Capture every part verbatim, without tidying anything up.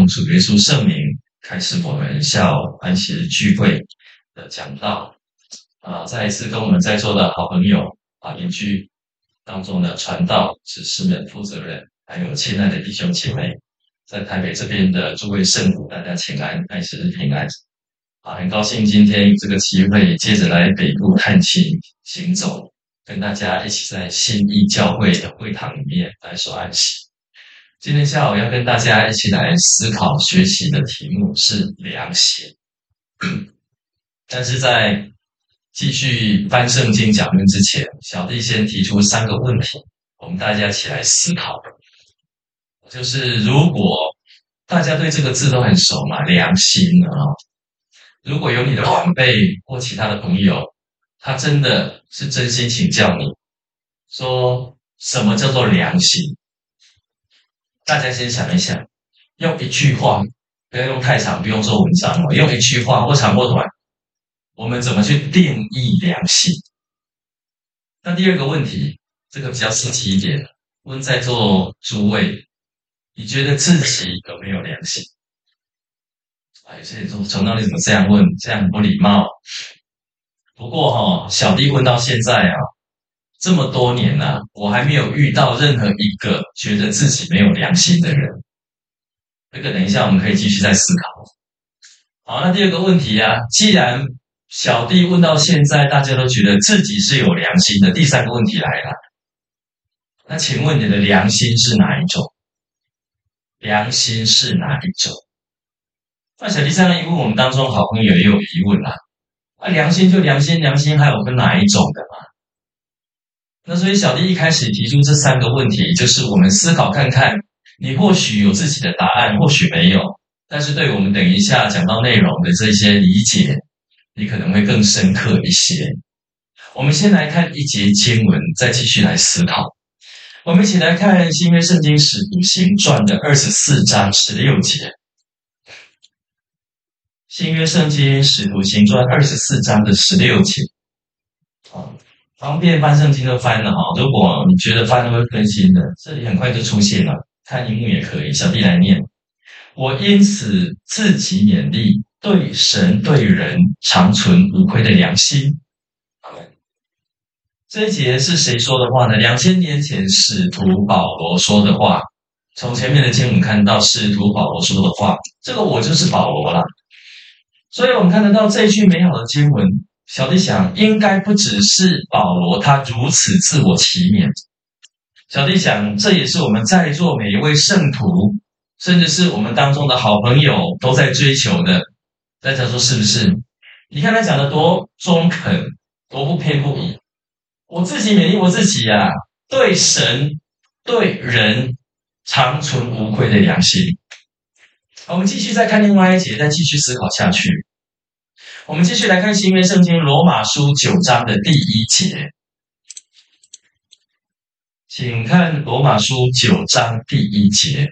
奉主耶稣圣名，开始我们下午安息日聚会的讲道。啊，再一次跟我们在座的好朋友啊，邻居当中的传道执事们、负责人，还有亲爱的弟兄姐妹，在台北这边的诸位圣徒，大家请安，安息日平安。啊，很高兴今天有这个机会，接着来北部探亲行走，跟大家一起在新义教会的会堂里面来守安息。今天下午要跟大家一起来思考学习的题目是良心。但是在继续翻圣经讲论之前，小弟先提出三个问题，我们大家一起来思考。就是如果大家对这个字都很熟嘛，良心啊，如果有你的晚辈或其他的朋友，他真的是真心请教你，说什么叫做良心？大家先想一想，用一句话，不要用太长，不用做文章哦，用一句话或长或短，我们怎么去定义良心？那第二个问题，这个比较刺激一点，问在座诸位，你觉得自己有没有良心？啊，有些人说从哪里怎么这样问，这样不礼貌。不过哈、哦，小弟问到现在啊，这么多年啊，我还没有遇到任何一个觉得自己没有良心的人。这个等一下我们可以继续再思考。好，那第二个问题啊，既然小弟问到现在，大家都觉得自己是有良心的，第三个问题来了，那请问你的良心是哪一种？良心是哪一种？那小弟这样一问，我们当中好朋友也有疑问啦。啊，良心就良心，良心还有分哪一种的嘛？那所以小弟一开始提出这三个问题，就是我们思考看看，你或许有自己的答案，或许没有，但是对我们等一下讲到内容的这些理解，你可能会更深刻一些。我们先来看一节经文，再继续来思考。我们一起来看新约圣经使徒行传的二十四章十六节。新约圣经使徒行传二十四章的十六节。方便翻圣经就翻了哈，如果你觉得翻了会分心的，这里很快就出现了，看荧幕也可以。小弟来念：我因此自己勉励，对神对人常存无愧的良心。这一节是谁说的话呢？两千年前使徒保罗说的话。从前面的经文看到使徒保罗说的话，这个我就是保罗啦。所以我们看得到这一句美好的经文，小弟想应该不只是保罗他如此自我期勉，小弟想这也是我们在座每一位圣徒，甚至是我们当中的好朋友都在追求的。大家说是不是？你看他讲的多中肯，多不偏不倚。我自己勉励我自己啊，对神对人常存无愧的良心。我们继续再看另外一节，再继续思考下去。我们继续来看新约圣经罗马书九章的第一节，请看罗马书九章第一节。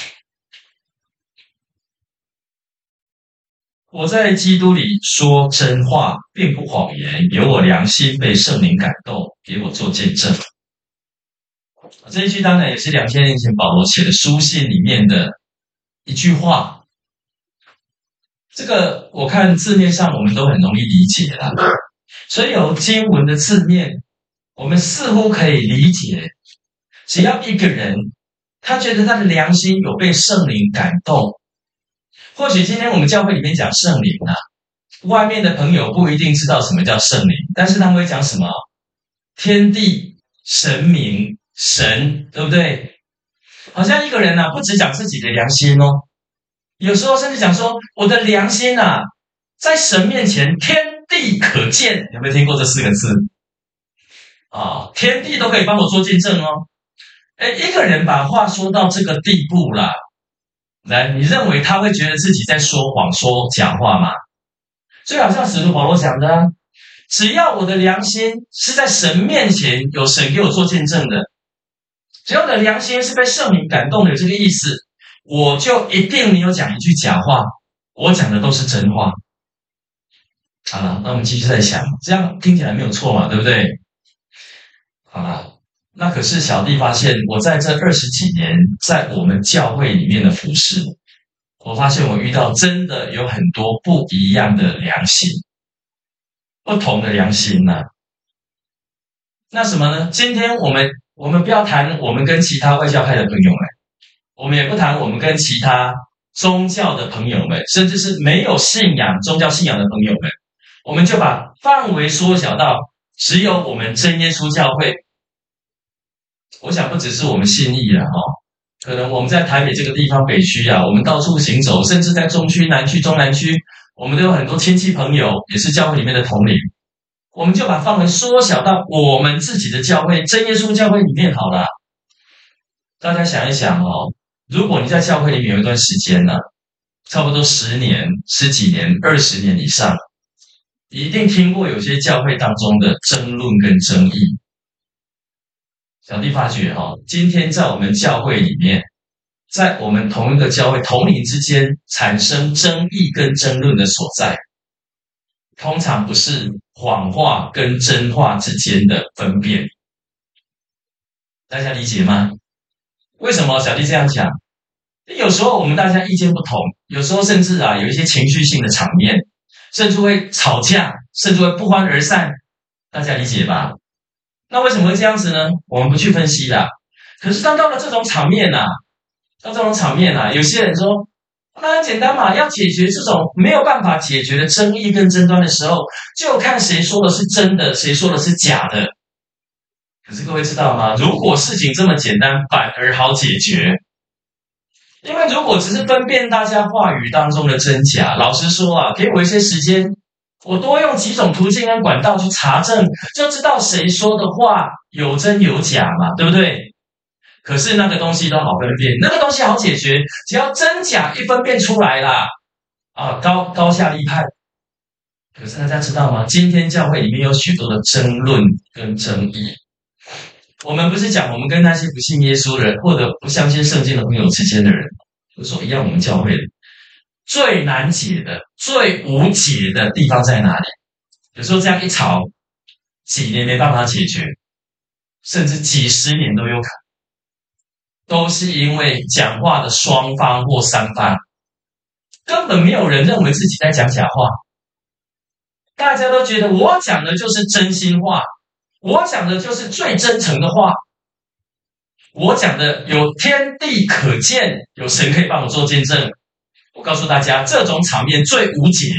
我在基督里说真话，并不谎言，有我良心被圣灵感动，给我做见证。这一句当然也是两千年前保罗写的书信里面的一句话。这个我看字面上我们都很容易理解啦，所以有经文的字面，我们似乎可以理解，只要一个人他觉得他的良心有被圣灵感动，或许今天我们教会里面讲圣灵啊，外面的朋友不一定知道什么叫圣灵，但是他们会讲什么？天地、神明、神，对不对？好像一个人啊，不只讲自己的良心哦，有时候甚至讲说，我的良心啊，在神面前天地可见。有没有听过这四个字？啊，天地都可以帮我做见证哦。哎，一个人把话说到这个地步啦，来，你认为他会觉得自己在说谎、说假话吗？就好像使徒保罗讲的啊，只要我的良心是在神面前有神给我做见证的，只要我的良心是被圣灵感动的，有这个意思，我就一定没有讲一句假话，我讲的都是真话。好了，那我们继续再想，这样听起来没有错嘛，对不对？好了，那可是小弟发现，我在这二十几年在我们教会里面的服事， 我发现我遇到真的有很多不一样的良心，不同的良心呐、啊。那什么呢？今天我们我们不要谈我们跟其他外教派的朋友们，我们也不谈我们跟其他宗教的朋友们，甚至是没有信仰宗教信仰的朋友们，我们就把范围缩小到只有我们真耶稣教会。我想不只是我们信义了哈，可能我们在台北这个地方北区啊，我们到处行走，甚至在中区、南区、中南区，我们都有很多亲戚朋友，也是教会里面的同龄。我们就把范围缩小到我们自己的教会，真耶稣教会里面好了。大家想一想哦，如果你在教会里面有一段时间呢、啊，差不多十年、十几年、二十年以上，一定听过有些教会当中的争论跟争议。小弟发觉哈、哦，今天在我们教会里面，在我们同一个教会同龄之间产生争议跟争论的所在，通常不是谎话跟真话之间的分辨。大家理解吗？为什么小弟这样讲？有时候我们大家意见不同，有时候甚至啊有一些情绪性的场面，甚至会吵架，甚至会不欢而散。大家理解吧？那为什么会这样子呢？我们不去分析啦。可是当到了这种场面啊，到这种场面啊，有些人说，那很简单嘛，要解决这种没有办法解决的争议跟争端的时候，就看谁说的是真的，谁说的是假的。可是各位知道吗？如果事情这么简单，反而好解决。因为如果只是分辨大家话语当中的真假，老实说啊，给我一些时间，我多用几种途径跟管道去查证，就知道谁说的话有真有假嘛，对不对？可是那个东西都好分辨，那个东西好解决，只要真假一分辨出来啦，啊，高高下立判。可是大家知道吗？今天教会里面有许多的争论跟争议。我们不是讲我们跟那些不信耶稣的人或者不相信圣经的朋友之间的人，就说一样，我们教会最难解的、最无解的地方在哪里？有时候这样一吵，几年没办法解决，甚至几十年都有可能，都是因为讲话的双方或三方根本没有人认为自己在讲假话，大家都觉得我讲的就是真心话，我讲的就是最真诚的话，我讲的有天地可见，有神可以帮我做见证。我告诉大家，这种场面最无解，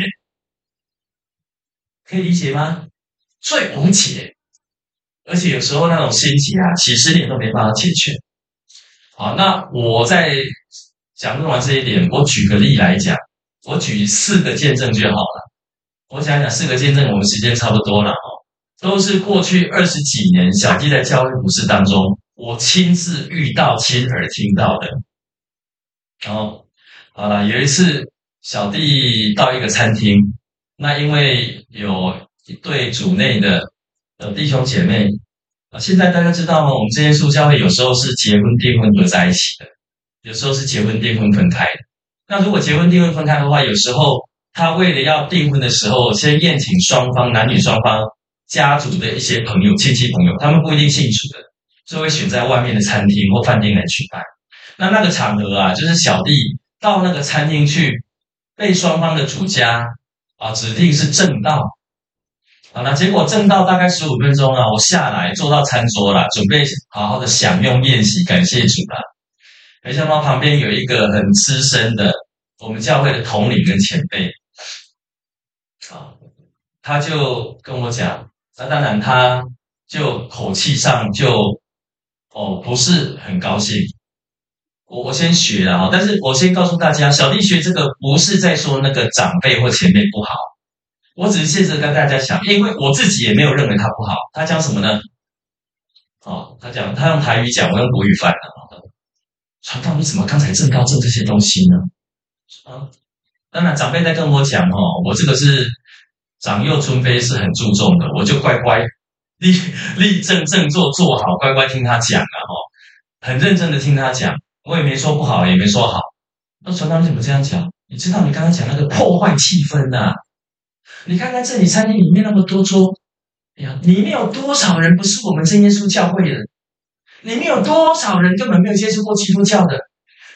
可以理解吗？最无解，而且有时候那种心结啊，几十年都没办法解决。好，那我在讲论完这一点，我举个例来讲，我举四个见证就好了。我想讲四个见证，我们时间差不多了哦，都是过去二十几年小弟在教会服事当中，我亲自遇到、亲耳听到的。然后，好了，有一次小弟到一个餐厅，那因为有一对主内的呃弟兄姐妹啊，现在大家知道吗？我们这些素教会有时候是结婚订婚合在一起的，有时候是结婚订婚分开的。那如果结婚订婚分开的话，有时候他为了要订婚的时候，先宴请双方男女双方家族的一些朋友、亲戚朋友，他们不一定信主的，所以会选在外面的餐厅或饭店来举办。那那个场合啊，就是小弟到那个餐厅去，被双方的主家啊指定是正道。好，那结果正道大概十五分钟啊，我下来坐到餐桌了，准备好好的享用宴席，感谢主了。没想到旁边有一个很资深的我们教会的统领跟前辈，啊，他就跟我讲，那当然他就口气上就哦不是很高兴。我我先学了哈，但是我先告诉大家，小弟学这个不是在说那个长辈或前辈不好。我只是借着跟大家讲，因为我自己也没有认为他不好。他讲什么呢？哦，他讲他用台语讲，我用国语翻的。传道，你怎么刚才正道正这些东西呢？啊，当然长辈在跟我讲哦，我这个是长幼尊卑是很注重的，我就乖乖立立正正坐坐好，乖乖听他讲啊哦，很认真的听他讲，我也没说不好，也没说好。那传道你怎么这样讲？你知道你刚刚讲那个破坏气氛啊？你看看这里餐厅里面那么多桌，哎呀，里面有多少人不是我们真耶稣教会的？里面有多少人根本没有接触过基督教的？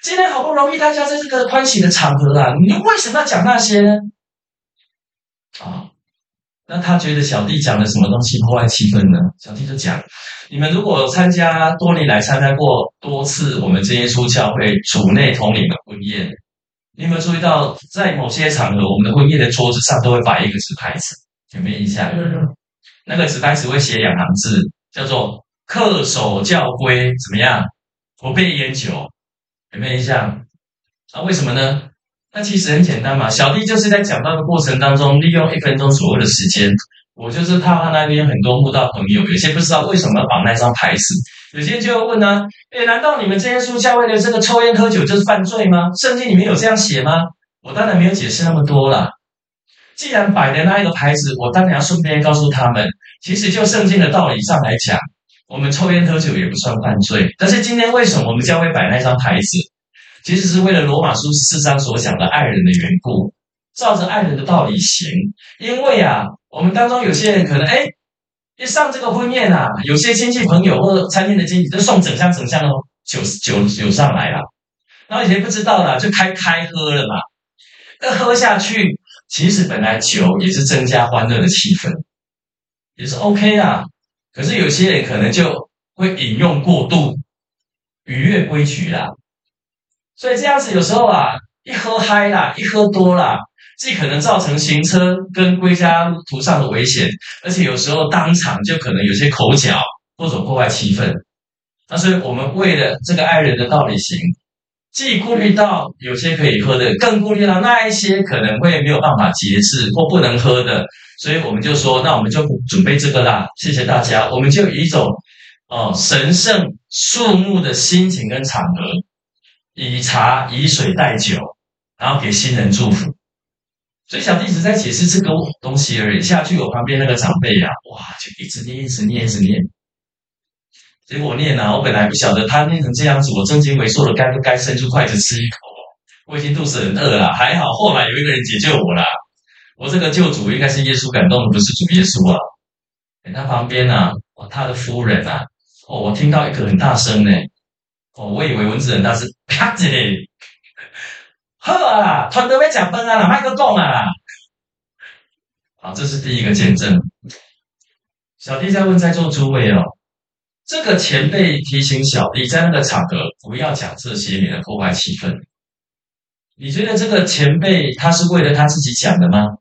今天好不容易大家在这个欢喜的场合啊，你为什么要讲那些呢？啊，那他觉得小弟讲了什么东西破坏气氛呢？小弟就讲，你们如果参加多年来参加过多次我们真耶稣教会主内统领的婚宴，你有没有注意到，在某些场合，我们的婚宴的桌子上都会摆一个纸牌子，有没有印象？那个纸牌子会写两行字，叫做恪守教规，怎么样？不被烟酒，有没有印象？啊，为什么呢？那其实很简单嘛，小弟就是在讲到的过程当中，利用一分钟左右的时间，我就是怕他那边很多慕道朋友，有些不知道为什么要绑那张牌子，有些人就会问呢、啊，诶，难道你们真耶稣教会的这个抽烟喝酒就是犯罪吗？圣经里面有这样写吗？我当然没有解释那么多啦。既然摆的那一个牌子，我当然要顺便告诉他们，其实就圣经的道理上来讲，我们抽烟喝酒也不算犯罪。但是今天为什么我们教会摆那张牌子？其实是为了罗马书四章所讲的爱人的缘故，照着爱人的道理行。因为啊，我们当中有些人可能哎，一上这个婚宴啊，有些亲戚朋友或者餐厅的经理就送整箱整箱的酒酒酒上来了，然后以前不知道啦，就开开喝了嘛。那喝下去，其实本来酒也是增加欢乐的气氛，也是 OK 啦。可是有些人可能就会饮用过度，逾越规矩啦。所以这样子有时候啊，一喝嗨啦，一喝多啦，既可能造成行车跟归家途上的危险，而且有时候当场就可能有些口角或者破坏气氛。那所以我们为了这个爱人的道理行，既顾虑到有些可以喝的，更顾虑到那一些可能会没有办法节制或不能喝的，所以我们就说，那我们就准备这个啦。谢谢大家，我们就以一种哦神圣肃穆的心情跟场合。以茶以水代酒，然后给新人祝福。所以小弟只在解释这个东西而已。下去我旁边那个长辈啊，哇，就一直念，一直念，一直念。结果我念啊，我本来不晓得他念成这样子，我正襟危坐的该不该伸出筷子吃一口？我已经肚子很饿了，还好后来有一个人解救我啦。我这个救主应该是耶稣感动的，不是主耶稣啊。他旁边啊，哦，他的夫人啊，哦，我听到一个很大声呢。哦，我以为蚊子很大，是啪一嘞，好啊啦，团队要吃饭啊啦，麦克讲啊啦。好，这是第一个见证。小弟在问在座诸位哦，这个前辈提醒小弟在那个场合不要讲这些，免得破坏气氛。你觉得这个前辈他是为了他自己讲的吗？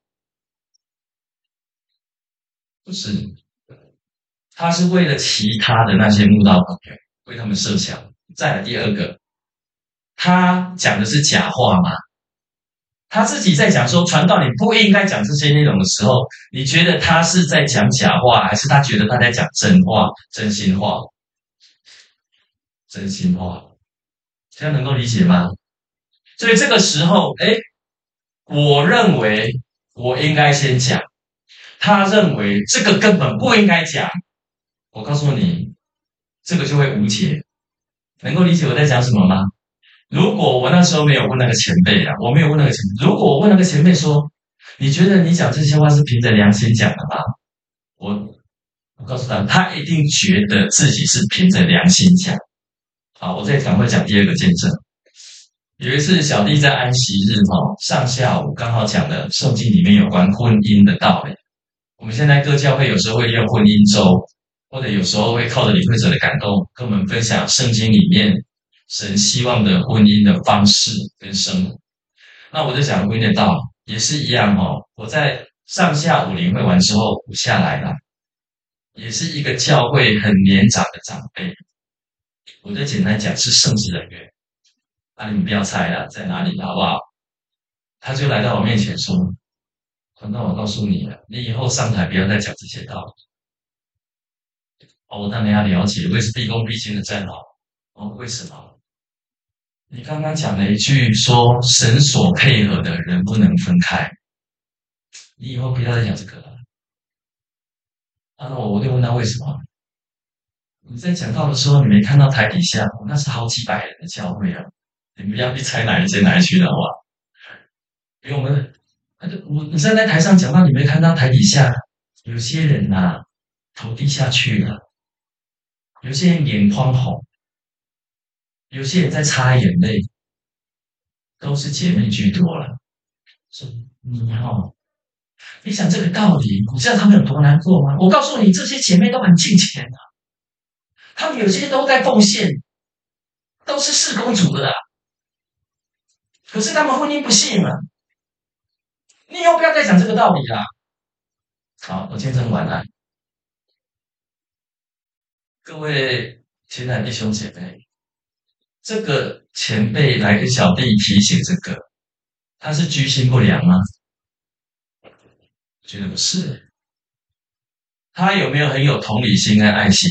不是，他是为了其他的那些慕道朋友，为他们设想。再来第二个，他讲的是假话吗？他自己在讲说传道你不应该讲这些内容的时候，你觉得他是在讲假话，还是他觉得他在讲真话、真心话？真心话，这样能够理解吗？所以这个时候，哎，我认为我应该先讲，他认为这个根本不应该讲。我告诉你，这个就会无解。能够理解我在讲什么吗？如果我那时候没有问那个前辈啊，我没有问那个前辈，如果我问那个前辈说，你觉得你讲这些话是凭着良心讲的吗？我我告诉他，他一定觉得自己是凭着良心讲。好，我再赶快讲第二个见证。有一次小弟在安息日哈，上下午刚好讲了圣经里面有关婚姻的道理。我们现在各教会有时候会用婚姻周，或者有时候会靠着领会者的感动，跟我们分享圣经里面神希望的婚姻的方式跟生活。那我就讲婚姻的道理也是一样哦。我在上下午领会完之后，我下来了，也是一个教会很年长的长辈。我就简单讲是圣职人员，啊，你们不要猜了，在哪里好不好？他就来到我面前说：“那我告诉你了，你以后上台不要再讲这些道理。”哦，我当然要了解，我也是毕恭毕敬的站好。哦，为什么？你刚刚讲了一句说神所配合的人不能分开，你以后不要再讲这个了。啊，那我我就问他为什么？你在讲道的时候，你没看到台底下，那是好几百人的教会啊，你不要去猜哪一间哪一区的好不好？因为我们，我你站在台上讲到，你没看到台底下有些人呐、啊，头低下去了，有些人眼眶红，有些人在擦眼泪， 都是姐妹居多了。说你哦，你想这个道理，你知道他们有多难过吗？我告诉你，这些姐妹都很敬虔的，她们有些都在奉献，都是事工主的啊，可是他们婚姻不幸了。你以后不要再讲这个道理啦。好，我今天真晚安，各位亲爱的弟兄姐妹，这个前辈来跟小弟提醒这个，他是居心不良吗？我觉得不是。他有没有很有同理心跟爱心？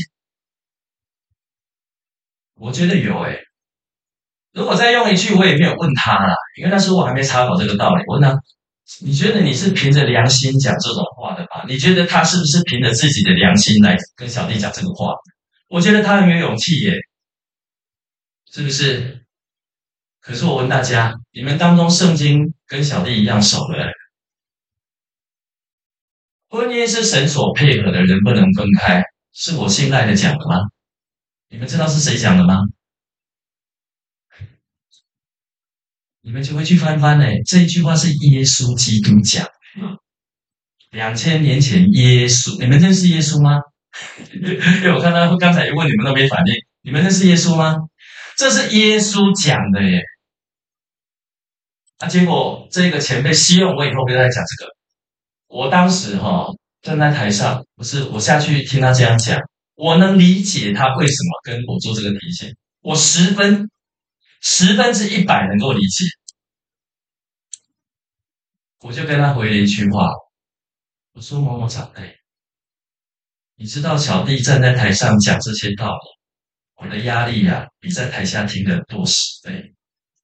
我觉得有诶、欸。如果再用一句，我也没有问他啦，因为那时候我还没查考这个道理。我问他，你觉得你是凭着良心讲这种话的吗？你觉得他是不是凭着自己的良心来跟小弟讲这个话？我觉得他很有勇气耶，是不是？可是我问大家，你们当中圣经跟小弟一样熟的，婚姻是神所配合的，人不能分开，是我信赖的讲的吗？你们知道是谁讲的吗？你们就会去翻翻呢，这一句话是耶稣基督讲，两千年前耶稣，你们认识耶稣吗？因为我看到刚才一问你们都没反应，你们认识耶稣吗？这是耶稣讲的耶。啊，结果这个前辈希望我以后不要再讲这个。我当时哈、哦、站在台上，不是我下去听他这样讲，我能理解他为什么跟我做这个提醒，我十分十分之一百能够理解。我就跟他回了一句话，我说某某长辈，你知道小弟站在台上讲这些道理，我的压力啊，比在台下听的多十倍。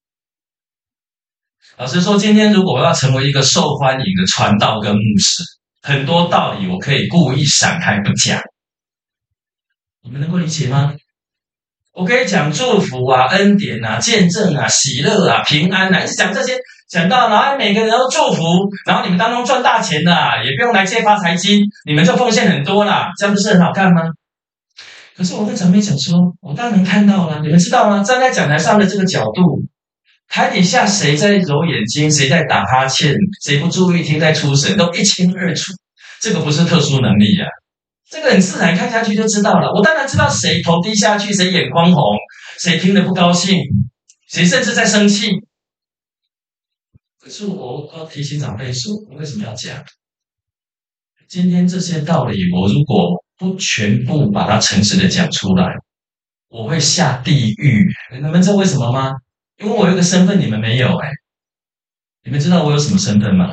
老实说，今天如果我要成为一个受欢迎的传道跟牧师，很多道理我可以故意闪开不讲，你们能够理解吗？我可以讲祝福啊、恩典啊、见证啊、喜乐啊、平安啊，一直讲这些，讲到然后每个人都祝福，然后你们当中赚大钱啦，也不用来借发财金，你们就奉献很多啦，这样不是很好看吗？可是我跟长辈讲说，我当然看到了，你们知道吗？站在讲台上的这个角度，台底下谁在揉眼睛，谁在打哈欠，谁不注意听在出神，都一清二楚。这个不是特殊能力啊，这个很自然，看下去就知道了。我当然知道谁头低下去，谁眼眶红，谁听得不高兴，谁甚至在生气。可是我要提醒长辈说，我为什么要讲？今天这些道理，我如果不全部把它诚实的讲出来，我会下地狱。你们知道为什么吗？因为我有一个身份，你们没有哎、欸。你们知道我有什么身份吗？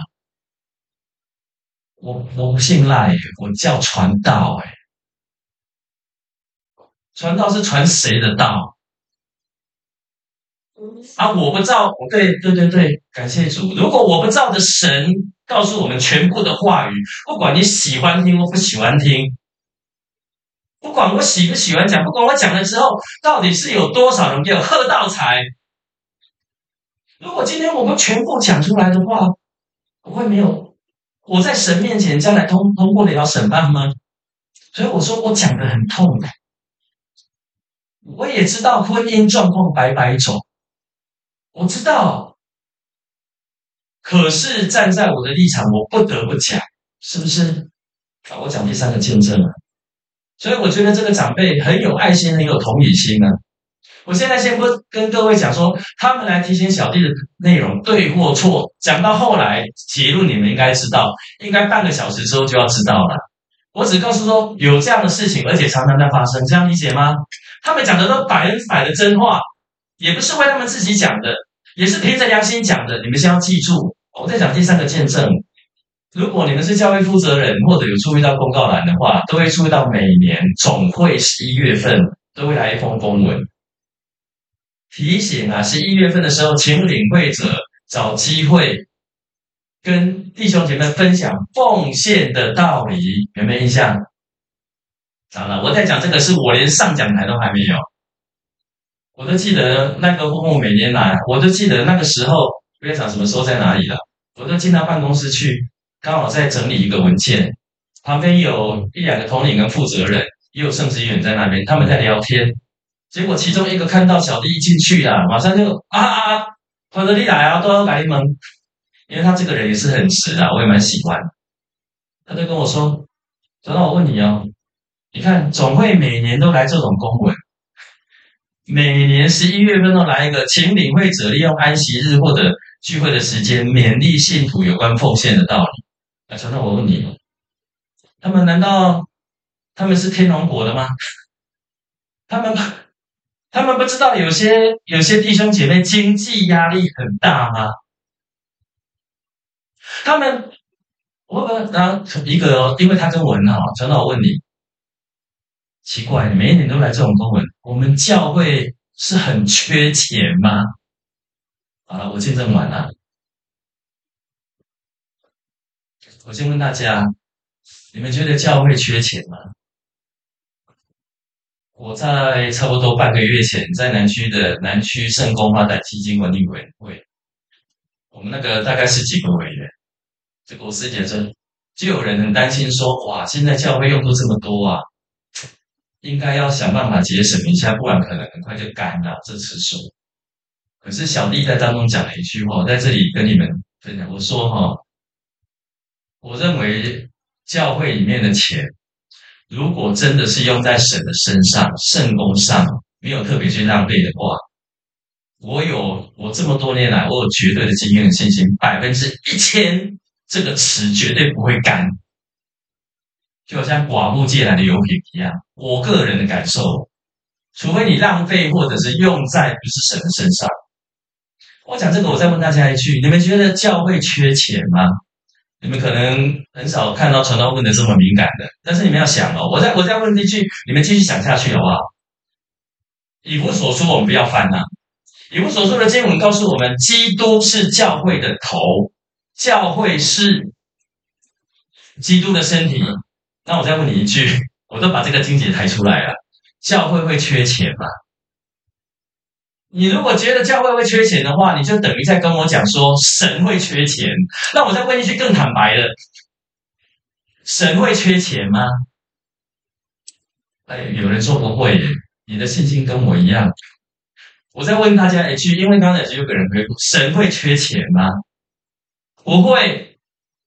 我我不信赖、欸，我叫传道哎、欸。传道是传谁的道？啊，我不照，对对对对，感谢主。如果我不照着神告诉我们全部的话语，不管你喜欢听或不喜欢听，不管我喜不喜欢讲，不管我讲了之后到底是有多少人给我喝倒彩，如果今天我们全部讲出来的话，我会没有我在神面前将来通通过得了审判吗？所以我说我讲的很痛的，我也知道婚姻状况百百种。我知道，可是站在我的立场，我不得不讲，是不是？啊，我讲第三个见证了，所以我觉得这个长辈很有爱心，很有同理心啊。我现在先不跟各位讲说他们来提醒小弟的内容对或错，讲到后来结论你们应该知道，应该半个小时之后就要知道了。我只告诉说有这样的事情，而且常常在发生，这样理解吗？他们讲的都百分之百的真话，也不是为他们自己讲的。也是凭着良心讲的，你们先要记住。我在讲第三个见证，如果你们是教会负责人或者有注意到公告栏的话，都会注意到每年总会十一月份都会来一封公文，提醒啊，十一月份的时候，请领会者找机会跟弟兄姐妹分享奉献的道理，有没有印象？好了，我在讲这个是我连上讲台都还没有。我都记得那个父母每年来，我都记得那个时候，不要讲什么时候在哪里了，我都进他办公室去，刚好在整理一个文件，旁边有一两个统领跟负责人，也有圣职员在那边，他们在聊天。结果其中一个看到小弟一进去啊，马上就啊啊啊， 或者你来啊，都要改门，因为他这个人也是很直啊，我也蛮喜欢。他就跟我说：“长老，我问你哦，你看总会每年都来这种公文，每年十一月份都来一个，请领会者利用安息日或者聚会的时间，勉励信徒有关奉献的道理。”啊，长老，我问你，他们难道他们是天龙国的吗？他们他们不知道有些有些弟兄姐妹经济压力很大吗？他们我然后一个哦，因为他跟我很好，长老，我问你，奇怪，每一年都来这种公文，我们教会是很缺钱吗？好了，我见证完了。我先问大家，你们觉得教会缺钱吗？我在差不多半个月前，在南区的南区圣公发展基金管理委员会，我们那个大概是几个委员，这个我师姐说，就有人很担心说，哇，现在教会用度这么多啊，应该要想办法节省一下，不然可能很快就干了这次数。可是小弟在当中讲了一句话，在这里跟你们分享，我说哈，我认为教会里面的钱，如果真的是用在神的身上、圣功上，没有特别去浪费的话，我有我这么多年来，我有绝对的经验和信心，百分之一千，这个池绝对不会干，就好像寡妇借来的油瓶一样。我个人的感受，除非你浪费或者是用在不是神的身上。我讲这个，我再问大家一句：你们觉得教会缺钱吗？你们可能很少看到传道问的这么敏感的，但是你们要想哦，我再我再问一句，你们继续想下去好不好？以弗所书我们不要翻啊，以弗所书的经文告诉我们，基督是教会的头，教会是基督的身体。那我再问你一句，我都把这个经节抬出来了，教会会缺钱吗？你如果觉得教会会缺钱的话，你就等于在跟我讲说神会缺钱。那我再问一句更坦白的，神会缺钱吗？哎，有人说不会耶，你的信心跟我一样。我再问大家一句，因为刚才有个人回复，神会缺钱吗？不会。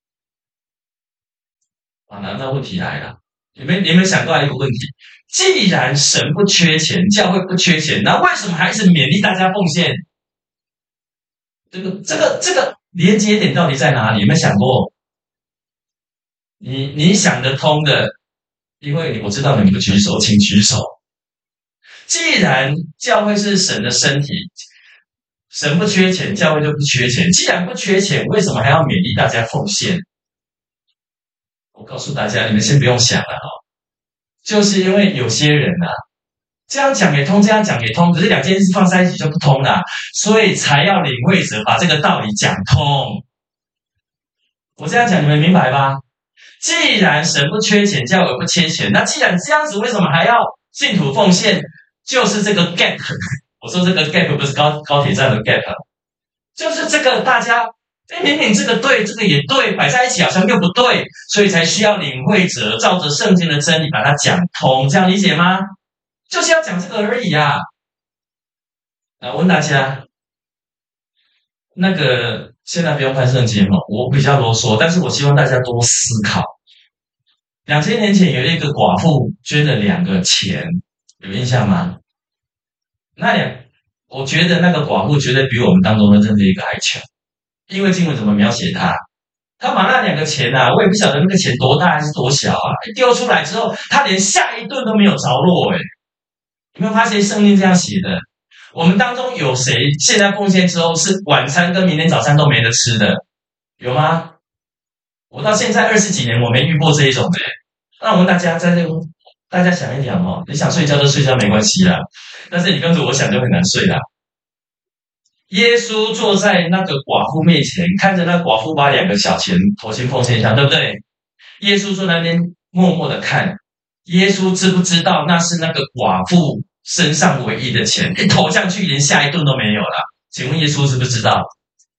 啊，那那问题来了，你们你们想到一个问题：既然神不缺钱，教会不缺钱，那为什么还是勉励大家奉献？这个这个这个连接点到底在哪里？有没有想过？你你想得通的，因为我知道你们不举手，请举手。既然教会是神的身体，神不缺钱，教会就不缺钱。既然不缺钱，为什么还要勉励大家奉献？我告诉大家，你们先不用想了哈，就是因为有些人啊，这样讲也通，这样讲也通，可是两件事放在一起就不通了，所以才要领会者把这个道理讲通。我这样讲，你们明白吧？既然神不缺钱，教会不缺钱，那既然这样子，为什么还要信徒奉献？就是这个 gap。我说这个 gap 不是高高铁站的 gap， 就是这个大家，哎，明明这个对，这个也对，摆在一起好像又不对，所以才需要领会者照着圣经的真理把它讲通，这样理解吗？就是要讲这个而已啊。啊，问大家，那个现在不用看圣经了，我比较啰嗦，但是我希望大家多思考。两千年前有一个寡妇捐了两个钱，有印象吗？那两，我觉得那个寡妇绝对比我们当中的任何一个还强，因为经文怎么描写她？他把那两个钱啊，我也不晓得那个钱多大还是多小啊，丢出来之后，他连下一顿都没有着落。哎，有没有发现圣经这样写的？我们当中有谁现在奉献之后是晚餐跟明天早餐都没得吃的？有吗？我到现在二十几年，我没遇过这一种的。那我们大家在这，大家想一想哦，你想睡觉就睡觉没关系啦，但是你跟着我想就很难睡啦。耶稣坐在那个寡妇面前，看着那寡妇把两个小钱投进奉献箱，对不对？耶稣坐那边默默的看，耶稣知不知道那是那个寡妇身上唯一的钱？一投上去，连下一顿都没有了。请问耶稣知不知道？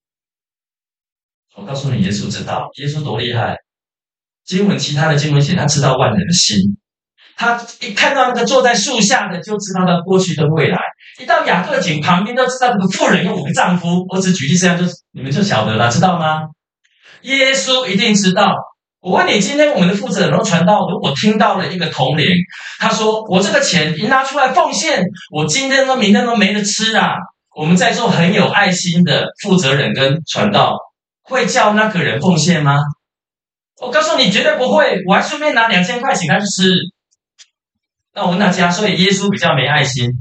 我告诉你，耶稣知道。耶稣多厉害！经文其他的经文写，他知道万人的心。他一看到那个坐在树下的，就知道他过去跟未来。 一到雅各井旁边，就知道这个妇人有五个丈夫。我只举例这样，就你们就晓得了，知道吗？耶稣一定知道。我问你，今天我们的负责人和传道，如果听到了一个同龄，他说我这个钱一拿出来奉献，我今天和明天都没得吃啊。我们在座很有爱心的负责人跟传道，会叫那个人奉献吗？我告诉你，绝对不会。我还顺便拿两千块请他去吃。那我问大家，所以耶稣比较没爱心。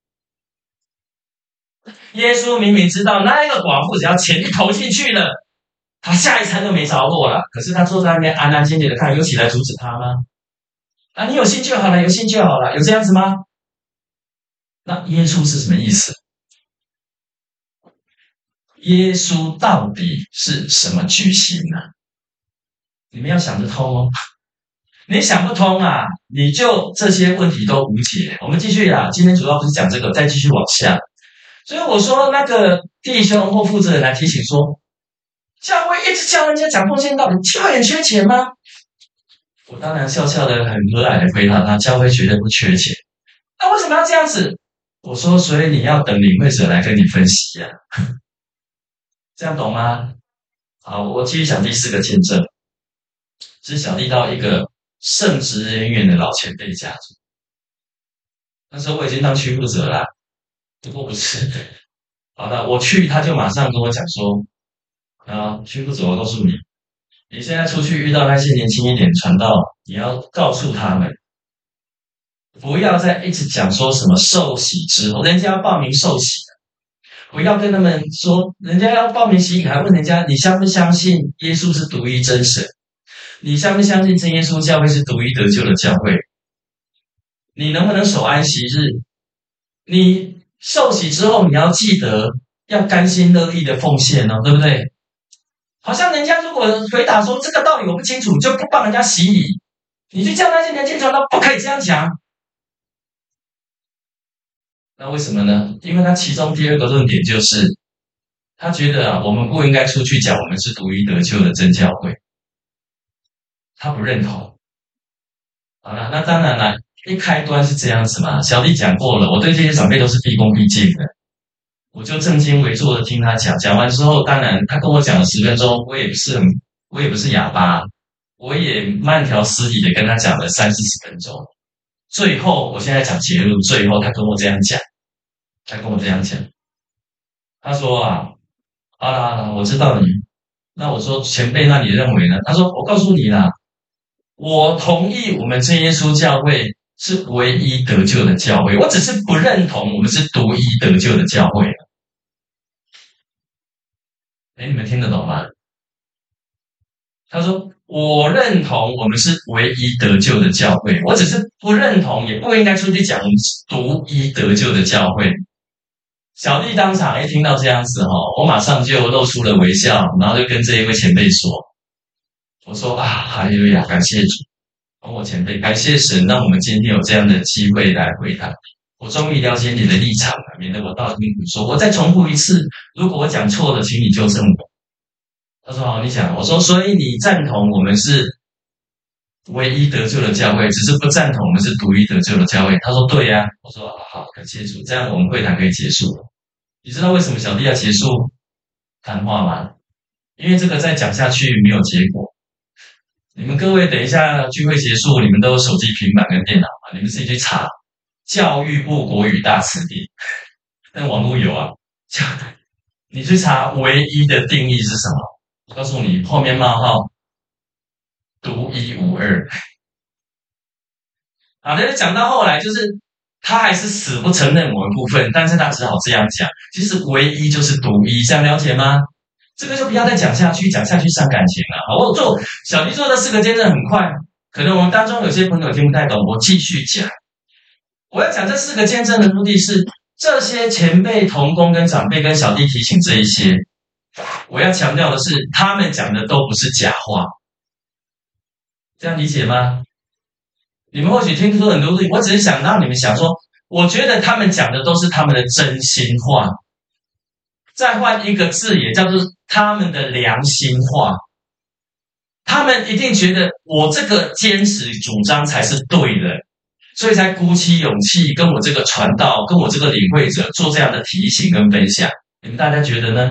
耶稣明明知道那一个寡妇只要钱一投进去了，他下一餐都没着落了，可是他坐在那边安安静静的看，有起来阻止他吗？啊，你有心就好了，有心就好了，有这样子吗？那耶稣是什么意思？耶稣到底是什么居心呢？你们要想得通哦。你想不通啊，你就这些问题都无解。我们继续啦，今天主要不是讲这个，再继续往下。所以我说那个弟兄或负责人来提醒说，教会一直叫人家讲奉献道理，教会很缺钱吗？我当然笑笑的很和蔼的回答他，教会绝对不缺钱。那为什么要这样子？我说，所以你要等领会者来跟你分析呀、啊，这样懂吗？好，我继续讲第四个见证，是小弟到一个圣职人员的老前辈家住。那时候我已经当区负责了，不过不是。好的，我去他就马上跟我讲说，啊，区负责，我告诉你，你现在出去遇到那些年轻一点传道，你要告诉他们，不要再一直讲说什么受洗之后，人家要报名受洗，不要跟他们说，人家要报名洗礼，还问人家你相不相信耶稣是独一真神？你相不相信真耶稣教会是独一得救的教会？你能不能守安息日？你受洗之后，你要记得要甘心乐意的奉献哦，对不对？好像人家如果回答说这个道理我不清楚，就不帮人家洗礼，你就叫那些年轻传道不可以这样讲。那为什么呢？因为他其中第二个论点就是，他觉得啊，我们不应该出去讲我们是独一得救的真教会，他不认同。好了，那当然了，一开端是这样子嘛。小弟讲过了，我对这些长辈都是毕恭毕敬的，我就正襟危坐的听他讲。讲完之后，当然他跟我讲了十分钟，我也不是很，我也不是哑巴，我也慢条斯理的跟他讲了三四十分钟。最后，我现在讲结论，最后他跟我这样讲，他跟我这样讲，他说啊，好啦好啦，我知道你。那我说前辈，那你认为呢？他说我告诉你啦，我同意我们真耶稣教会是唯一得救的教会，我只是不认同我们是独一得救的教会。哎，你们听得懂吗？他说我认同我们是唯一得救的教会，我只是不认同，也不应该出去讲我们是独一得救的教会。小弟当场一听到这样子哈，我马上就露出了微笑，然后就跟这一位前辈说，我说啊，哈利路亚，感谢主，跟我前辈，感谢神，让我们今天有这样的机会来回答。我终于了解你的立场了，免得我道听途说。我再重复一次，如果我讲错了，请你纠正我。他说好，你讲。我说，所以你赞同我们是唯一得救的教会，只是不赞同我们是独一得救的教会。他说对呀、啊。我说好，感谢主，这样我们会谈可以结束了。你知道为什么小弟要结束谈话吗？因为这个再讲下去没有结果。你们各位等一下聚会结束，你们都有手机、平板跟电脑嘛？你们自己去查教育部国语大词典，但网络有啊。你去查唯一的定义是什么？我告诉你，后面冒号独一无二。好的，讲到后来就是他还是死不承认某一部分，但是他只好这样讲。其实唯一就是独一，这样了解吗？这个就不要再讲下去，讲下去伤感情了。好，我做小弟做的四个见证很快，可能我们当中有些朋友听不太懂，我继续讲。我要讲这四个见证的目的是，这些前辈、同工跟长辈跟小弟提醒这一些，我要强调的是，他们讲的都不是假话，这样理解吗？你们或许听说很多，我只是想让你们想说，我觉得他们讲的都是他们的真心话。再换一个字也叫做他们的良心话，他们一定觉得我这个坚持主张才是对的， 所以才鼓起勇气跟我这个传道，跟我这个领会者做这样的提醒跟分享。你们大家觉得呢？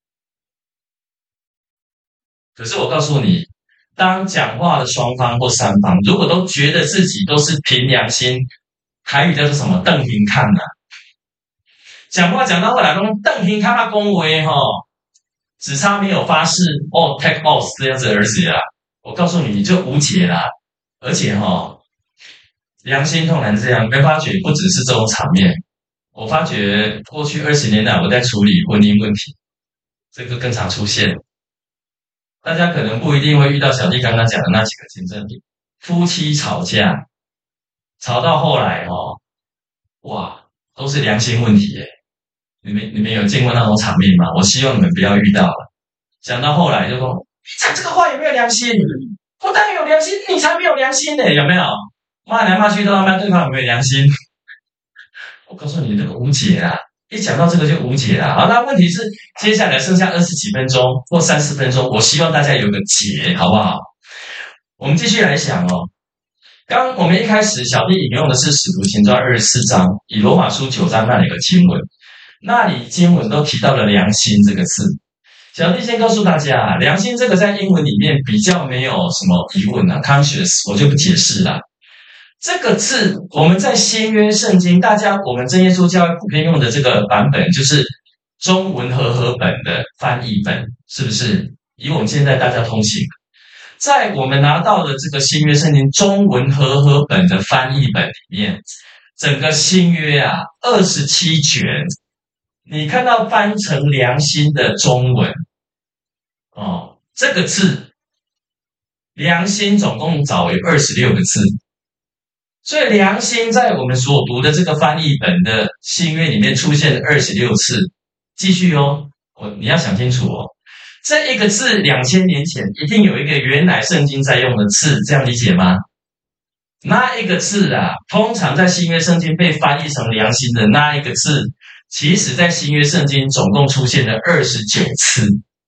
可是我告诉你，当讲话的双方或三方如果都觉得自己都是凭良心，台语叫做什么瞪平看啊，讲话讲到后来都瞪平看他恭维哈，只差没有发誓哦 take off 这样子而已啦。我告诉你，你就无解啦。而且哈，良心痛然这样，没发觉不只是这种场面。我发觉过去二十年来，我在处理婚姻问题，这个更常出现。大家可能不一定会遇到小弟刚刚讲的那几个竞争点，夫妻吵架，吵到后来哦，哇，都是良心问题耶。你们你们有见过那种场面吗？我希望你们不要遇到了。讲到后来就说，讲这个话有没有良心？我当然有良心，你才没有良心呢，有没有？骂来骂去都要骂对方有没有良心。我告诉你，这个无解啦。一讲到这个就无解啦。好，那问题是接下来剩下二十几分钟或三十分钟，我希望大家有个解，好不好？我们继续来想哦。刚我们一开始小弟引用的是使徒行传二十四章，以罗马书九章那里的经文，那里经文都提到了良心这个字。小弟先告诉大家，良心这个在英文里面比较没有什么疑问啊 ，conscious 我就不解释了。这个字我们在新约圣经，大家我们真耶稣教会普遍用的这个版本，就是中文和合本的翻译本，是不是？以我们现在大家通行，在我们拿到的这个新约圣经中文和合本的翻译本里面，整个新约啊二十七卷，你看到翻成良心的中文哦，这个字良心总共找为二十六个字。所以良心在我们所读的这个翻译本的新约里面出现了二十六次。继续哦，我你要想清楚哦，这一个字两千年前一定有一个原来圣经在用的字，这样理解吗？那一个字啊，通常在新约圣经被翻译成良心的那一个字，其实在新约圣经总共出现了二十九次。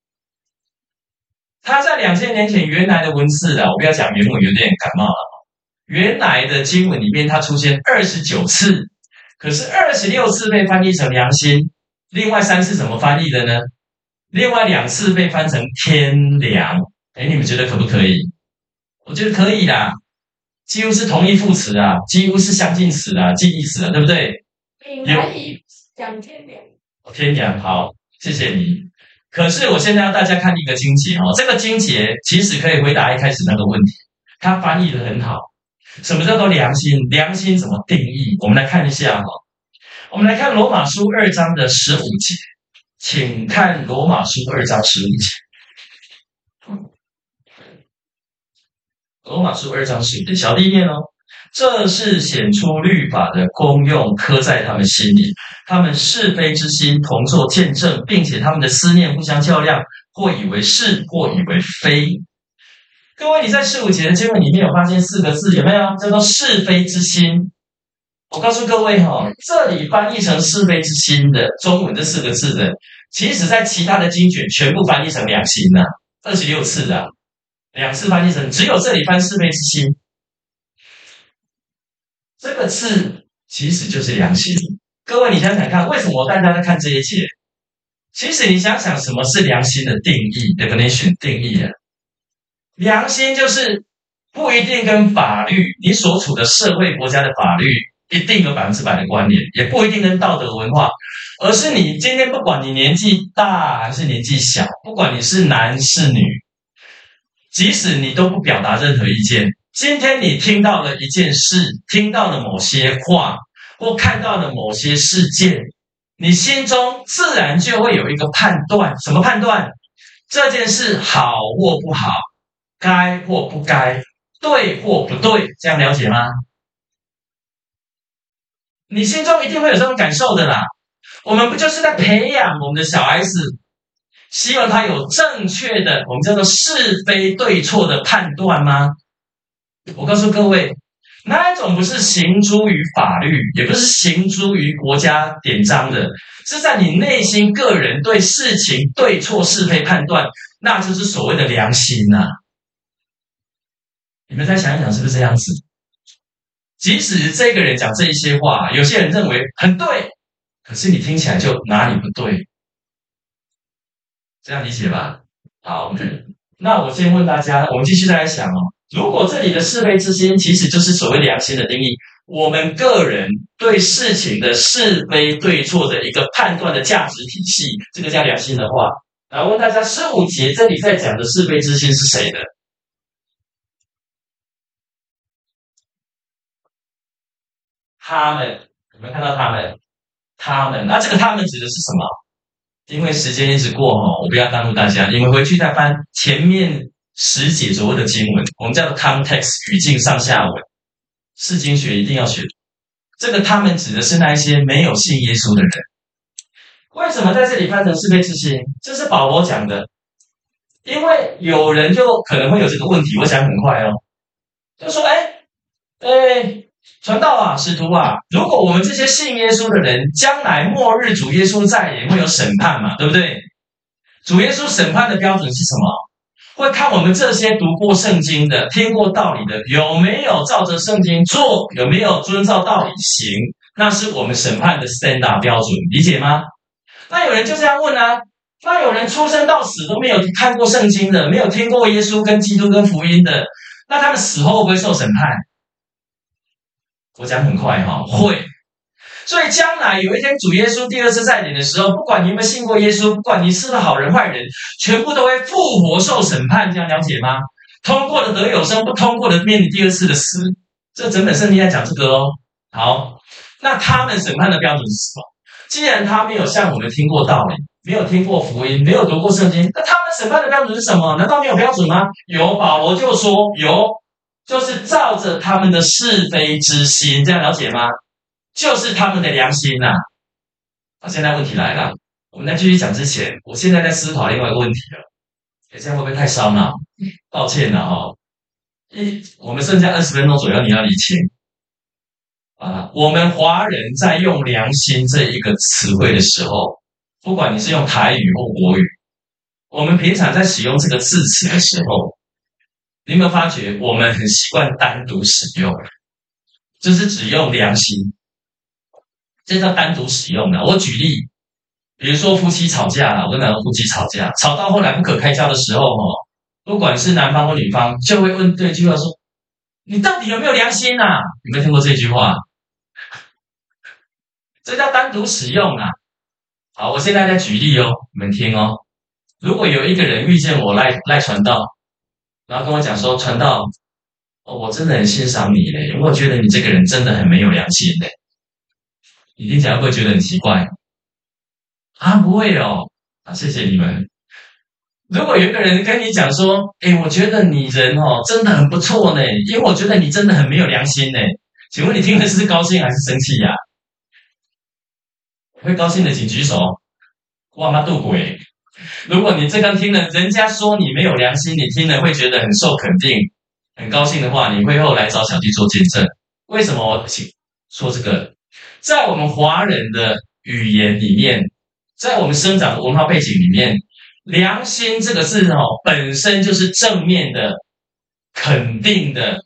它在两千年前原来的文字啊，我不要讲原文有点感冒了。原来的经文里面它出现二十九次，可是二十六次被翻译成良心，另外三次怎么翻译的呢？另外两次被翻成天良。哎，你们觉得可不可以？我觉得可以啦，几乎是同义副词啊，几乎是相近词啊，近义词啊，对不对？ 应该讲天良。 天良，好，谢谢你。可是我现在要大家看一个经节哦，这个经节其实可以回答一开始那个问题，它翻译的很好。什么叫做良心？良心怎么定义？我们来看一下哈。我们来看罗马书二章的十五节，请看罗马书二章十五节。罗马书二章十五节，小弟念哦。这是显出律法的功用，刻在他们心里。他们是非之心同作见证，并且他们的思念互相较量，或以为是，或以为非。各位，你在十五节的经文里面有发现四个字，有没有？叫做是非之心。我告诉各位哈、哦，这里翻译成是非之心的中文这四个字的，其实在其他的经卷全部翻译成良心呐、啊，二十六次啊，两次翻译成，只有这里翻是非之心。这个字其实就是良心。各位，你想想看，为什么我带大家看这一节？其实你想想，什么是良心的定义 ？definition 定义啊？良心就是不一定跟法律，你所处的社会国家的法律一定有百分之百的关联，也不一定跟道德文化，而是你今天不管你年纪大还是年纪小，不管你是男是女，即使你都不表达任何意见，今天你听到了一件事，听到了某些话，或看到了某些事件，你心中自然就会有一个判断。什么判断？这件事好或不好，该或不该，对或不对，这样了解吗？你心中一定会有这种感受的啦。我们不就是在培养我们的小孩子，希望他有正确的我们叫做是非对错的判断吗？我告诉各位，那一种不是行诸于法律，也不是行诸于国家典章的，是在你内心个人对事情对错是非判断，那就是所谓的良心啊。你们再想一想，是不是这样子？ 即使这个人讲这一些话，有些人认为很对，可是你听起来就哪里不对，这样理解吧？好，那我先问大家，我们继续再来想哦。如果这里的是非之心，其实就是所谓良心的定义，我们个人对事情的是非对错的一个判断的价值体系，这个叫良心的话。来问大家，十五节这里在讲的是非之心是谁的？他们，有没有看到他们？他们，那这个他们指的是什么？因为时间一直过哦，我不要耽误大家，你们回去再翻前面十节左右的经文，我们叫做 context 语境上下文，释经学一定要学。这个他们指的是那一些没有信耶稣的人。为什么在这里翻成是非之心？这是保罗讲的，因为有人就可能会有这个问题，我想很快哦，就说哎哎。传道啊，使徒啊，如果我们这些信耶稣的人，将来末日主耶稣在也会有审判嘛，对不对？主耶稣审判的标准是什么？会看我们这些读过圣经的、听过道理的，有没有照着圣经做，有没有遵照道理行，那是我们审判的 standard 标准，理解吗？那有人就这样问啊，那有人出生到死都没有看过圣经的，没有听过耶稣跟基督跟福音的，那他们死后会不会受审判？我讲很快哈、哦，会。所以将来有一天主耶稣第二次再临的时候，不管你有没有信过耶稣，不管你是个好人坏人，全部都会复活受审判，这样了解吗？通过的得有生，不通过的面临第二次的死。这整本圣经在讲这个哦。好，那他们审判的标准是什么？既然他没有像我们听过道理，没有听过福音，没有读过圣经，那他们审判的标准是什么？难道没有标准吗？有，保罗就说有。就是照着他们的是非之心，这样了解吗？就是他们的良心呐、啊。那现在问题来了，我们在继续讲之前，我现在在思考另外一个问题了。这样会不会太烧脑？抱歉了哦。一，我们剩下二十分钟左右，你要理清啊。我们华人在用良心这一个词汇的时候，不管你是用台语或国语，我们平常在使用这个字词的时候。你有没有发觉，我们很习惯单独使用，就是只用良心，这叫单独使用的。我举例，比如说夫妻吵架了，我跟两个夫妻吵架，吵到后来不可开交的时候，哦，不管是男方或女方，就会问对句话说：“你到底有没有良心啊？”有没有听过这句话？这叫单独使用啊。好，我现在在举例哦，你们听哦。如果有一个人遇见我赖赖传道。然后跟我讲说，传道，哦，我真的很欣赏你嘞，因为我觉得你这个人真的很没有良心嘞。你听起来会不会觉得很奇怪？啊，不会哦，啊，谢谢你们。如果有一个人跟你讲说，哎，我觉得你人哦真的很不错呢，因为我觉得你真的很没有良心呢，请问你听的是高兴还是生气呀、啊？会高兴的请举手。哇妈渡鬼！如果你这刚听了人家说你没有良心，你听了会觉得很受肯定、很高兴的话，你会后来找小弟做见证。为什么我请说这个？在我们华人的语言里面，在我们生长的文化背景里面，良心这个字哦，本身就是正面的、肯定的、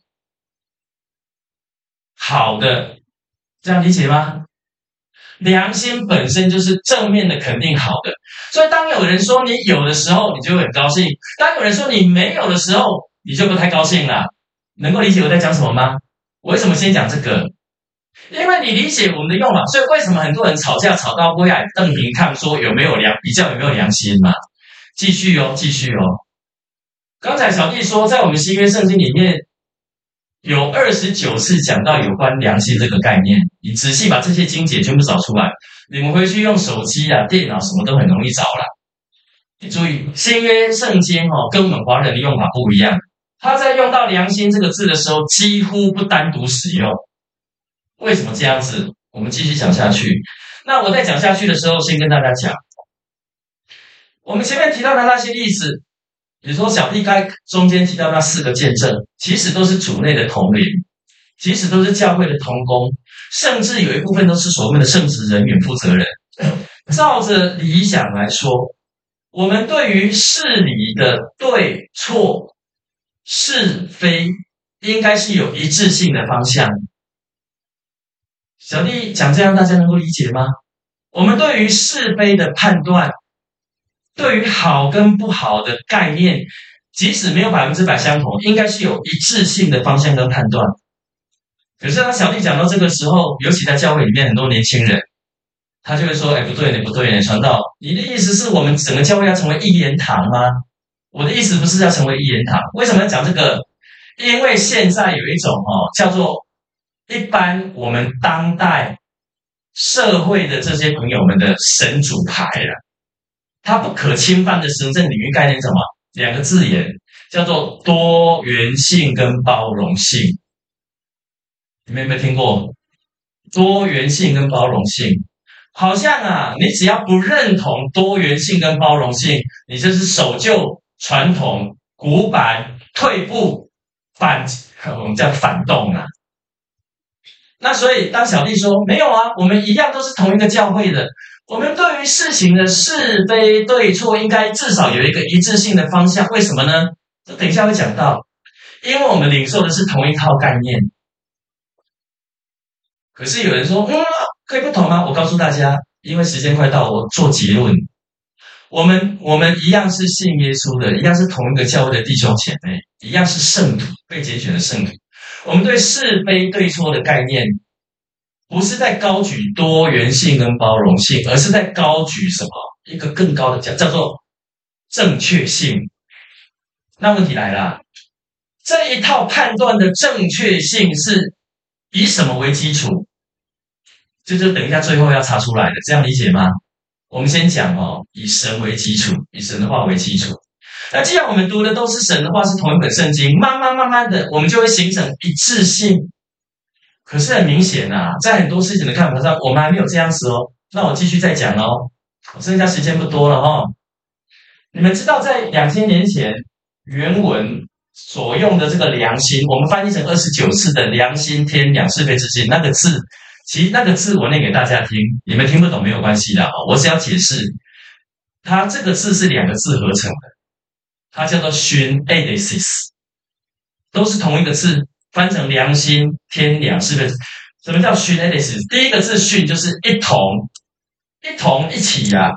好的，这样理解吗？良心本身就是正面的、肯定好的，所以当有人说你有的时候，你就会很高兴；当有人说你没有的时候，你就不太高兴了。能够理解我在讲什么吗？我为什么先讲这个？因为你理解我们的用法，所以为什么很多人吵架吵到会来瞪明看说有没有良比较有没有良心嘛？继续哦，继续哦。刚才小弟说，在我们新约圣经里面。有二十九次讲到有关良心这个概念，你仔细把这些经节全部找出来，你们回去用手机啊、电脑什么都很容易找了。你注意，新约圣经哦，跟我们华人的用法不一样，他在用到良心这个字的时候，几乎不单独使用。为什么这样子？我们继续讲下去。那我在讲下去的时候，先跟大家讲，我们前面提到的那些例子。比如说小弟该中间提到那四个见证，其实都是主内的同灵，其实都是教会的同工，甚至有一部分都是所谓的圣职人员负责人。照着理想来说，我们对于事理的对错是非，应该是有一致性的方向。 小弟讲这样，大家能够理解吗？我们对于是非的判断，对于好跟不好的概念，即使没有百分之百相同，应该是有一致性的方向跟判断。可是当小弟讲到这个时候，尤其在教会里面，很多年轻人，他就会说：“哎，不对呢，不对呢，传道，你的意思是我们整个教会要成为一言堂吗？我的意思不是要成为一言堂。为什么要讲这个？因为现在有一种哦，叫做一般我们当代社会的这些朋友们的神主牌了，它不可侵犯的神圣领域概念是什么？两个字眼叫做多元性跟包容性。你们有没有听过多元性跟包容性？好像啊，你只要不认同多元性跟包容性，你就是守旧、传统、古板、退步、反，我们叫反动啊。那所以当小弟说没有啊，我们一样都是同一个教会的，我们对于事情的是非对错，应该至少有一个一致性的方向。为什么呢？这等一下会讲到，因为我们领受的是同一套概念。可是有人说，嗯，可以不同吗？我告诉大家，因为时间快到，我做结论。我们我们一样是信耶稣的，一样是同一个教会的弟兄姐妹，一样是圣徒，被拣选的圣徒。我们对是非对错的概念，不是在高举多元性跟包容性，而是在高举什么？一个更高的叫叫做正确性。那问题来了，这一套判断的正确性是以什么为基础？这就等一下最后要查出来的，这样理解吗？我们先讲哦，以神为基础，以神的话为基础。那既然我们读的都是神的话，是同一本圣经，慢慢慢慢的，我们就会形成一致性。可是很明显啊，在很多事情的看法上，我们还没有这样子哦。那我继续再讲哦，剩下时间不多了哦。你们知道，在两千年前原文所用的这个良心，我们翻译成二十九次的良心天良是非之心，那个字，其实那个字我念给大家听，你们听不懂没有关系的，我只要解释，它这个字是两个字合成的，它叫做 synedesis， 都是同一个字，翻成良心天良是非。什么叫 synedesis？ 第一个字训就是一同，一同一起啊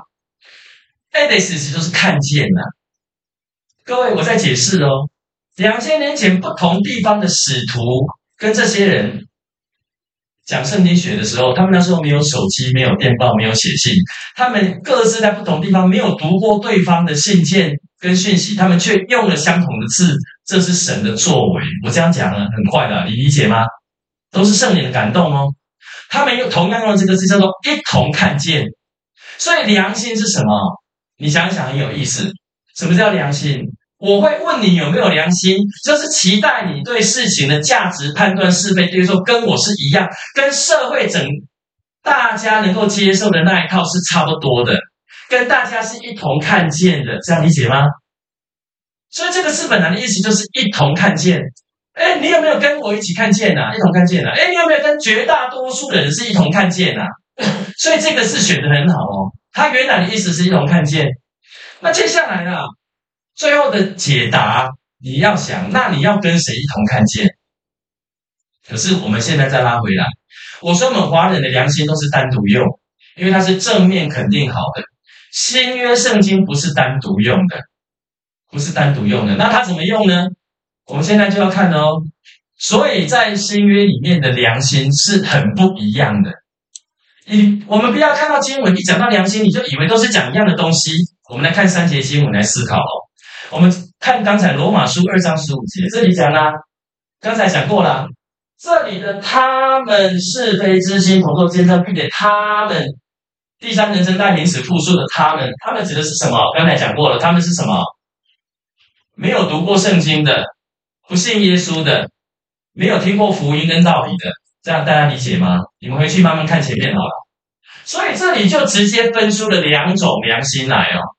，edesis 就是看见啊。各位，我在解释哦。两千年前，不同地方的使徒跟这些人讲圣经学的时候，他们那时候没有手机，没有电报，没有写信，他们各自在不同地方没有读过对方的信件跟讯息，他们却用了相同的字，这是神的作为。我这样讲了，很快的，你理解吗？都是圣灵的感动哦。他们又同样用这个字叫做一同看见。所以良心是什么？你想一想，很有意思。什么叫良心？我会问你有没有良心，就是期待你对事情的价值判断是非对错跟我是一样，跟社会整大家能够接受的那一套是差不多的，跟大家是一同看见的，这样理解吗？所以这个字本来的意思就是一同看见。哎，你有没有跟我一起看见啊？一同看见啊？哎，你有没有跟绝大多数的人是一同看见啊？所以这个字选得很好哦，它原来的意思是一同看见。那接下来啊，最后的解答，你要想，那你要跟谁一同看见？可是我们现在再拉回来，我说我们华人的良心都是单独用，因为它是正面肯定好的。新约圣经不是单独用的，不是单独用的，那它怎么用呢？我们现在就要看哦。所以在新约里面的良心是很不一样的。你我们不要看到经文，一讲到良心，你就以为都是讲一样的东西。我们来看三节经文来思考哦。我们看刚才罗马书二章十五节，这里讲啦，刚才讲过啦，这里的他们是非之心同作奸诈，并且他们第三人称代名词复数的他们，他们指的是什么？刚才讲过了，他们是什么？没有读过圣经的，不信耶稣的，没有听过福音跟道理的，这样大家理解吗？你们回去慢慢看前面好了。所以这里就直接分出了两种良心来哦。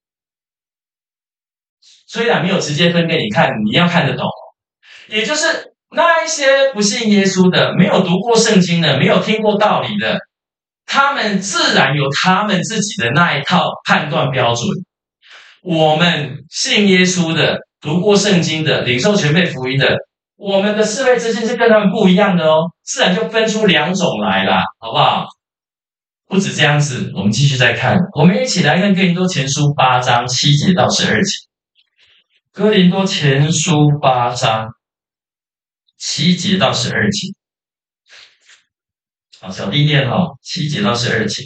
虽然没有直接分给你看，你要看得懂，也就是那一些不信耶稣的、没有读过圣经的、没有听过道理的，他们自然有他们自己的那一套判断标准。我们信耶稣的、读过圣经的、领受全备福音的， 我们的侍卫之心是跟他们不一样的哦，自然就分出两种来啦，好不好？不止这样子，我们继续再看，我们一起来看哥林多前书八章七节到十二节。哥林多前书八章七节到十二节，好，小弟念哦，七节到十二节。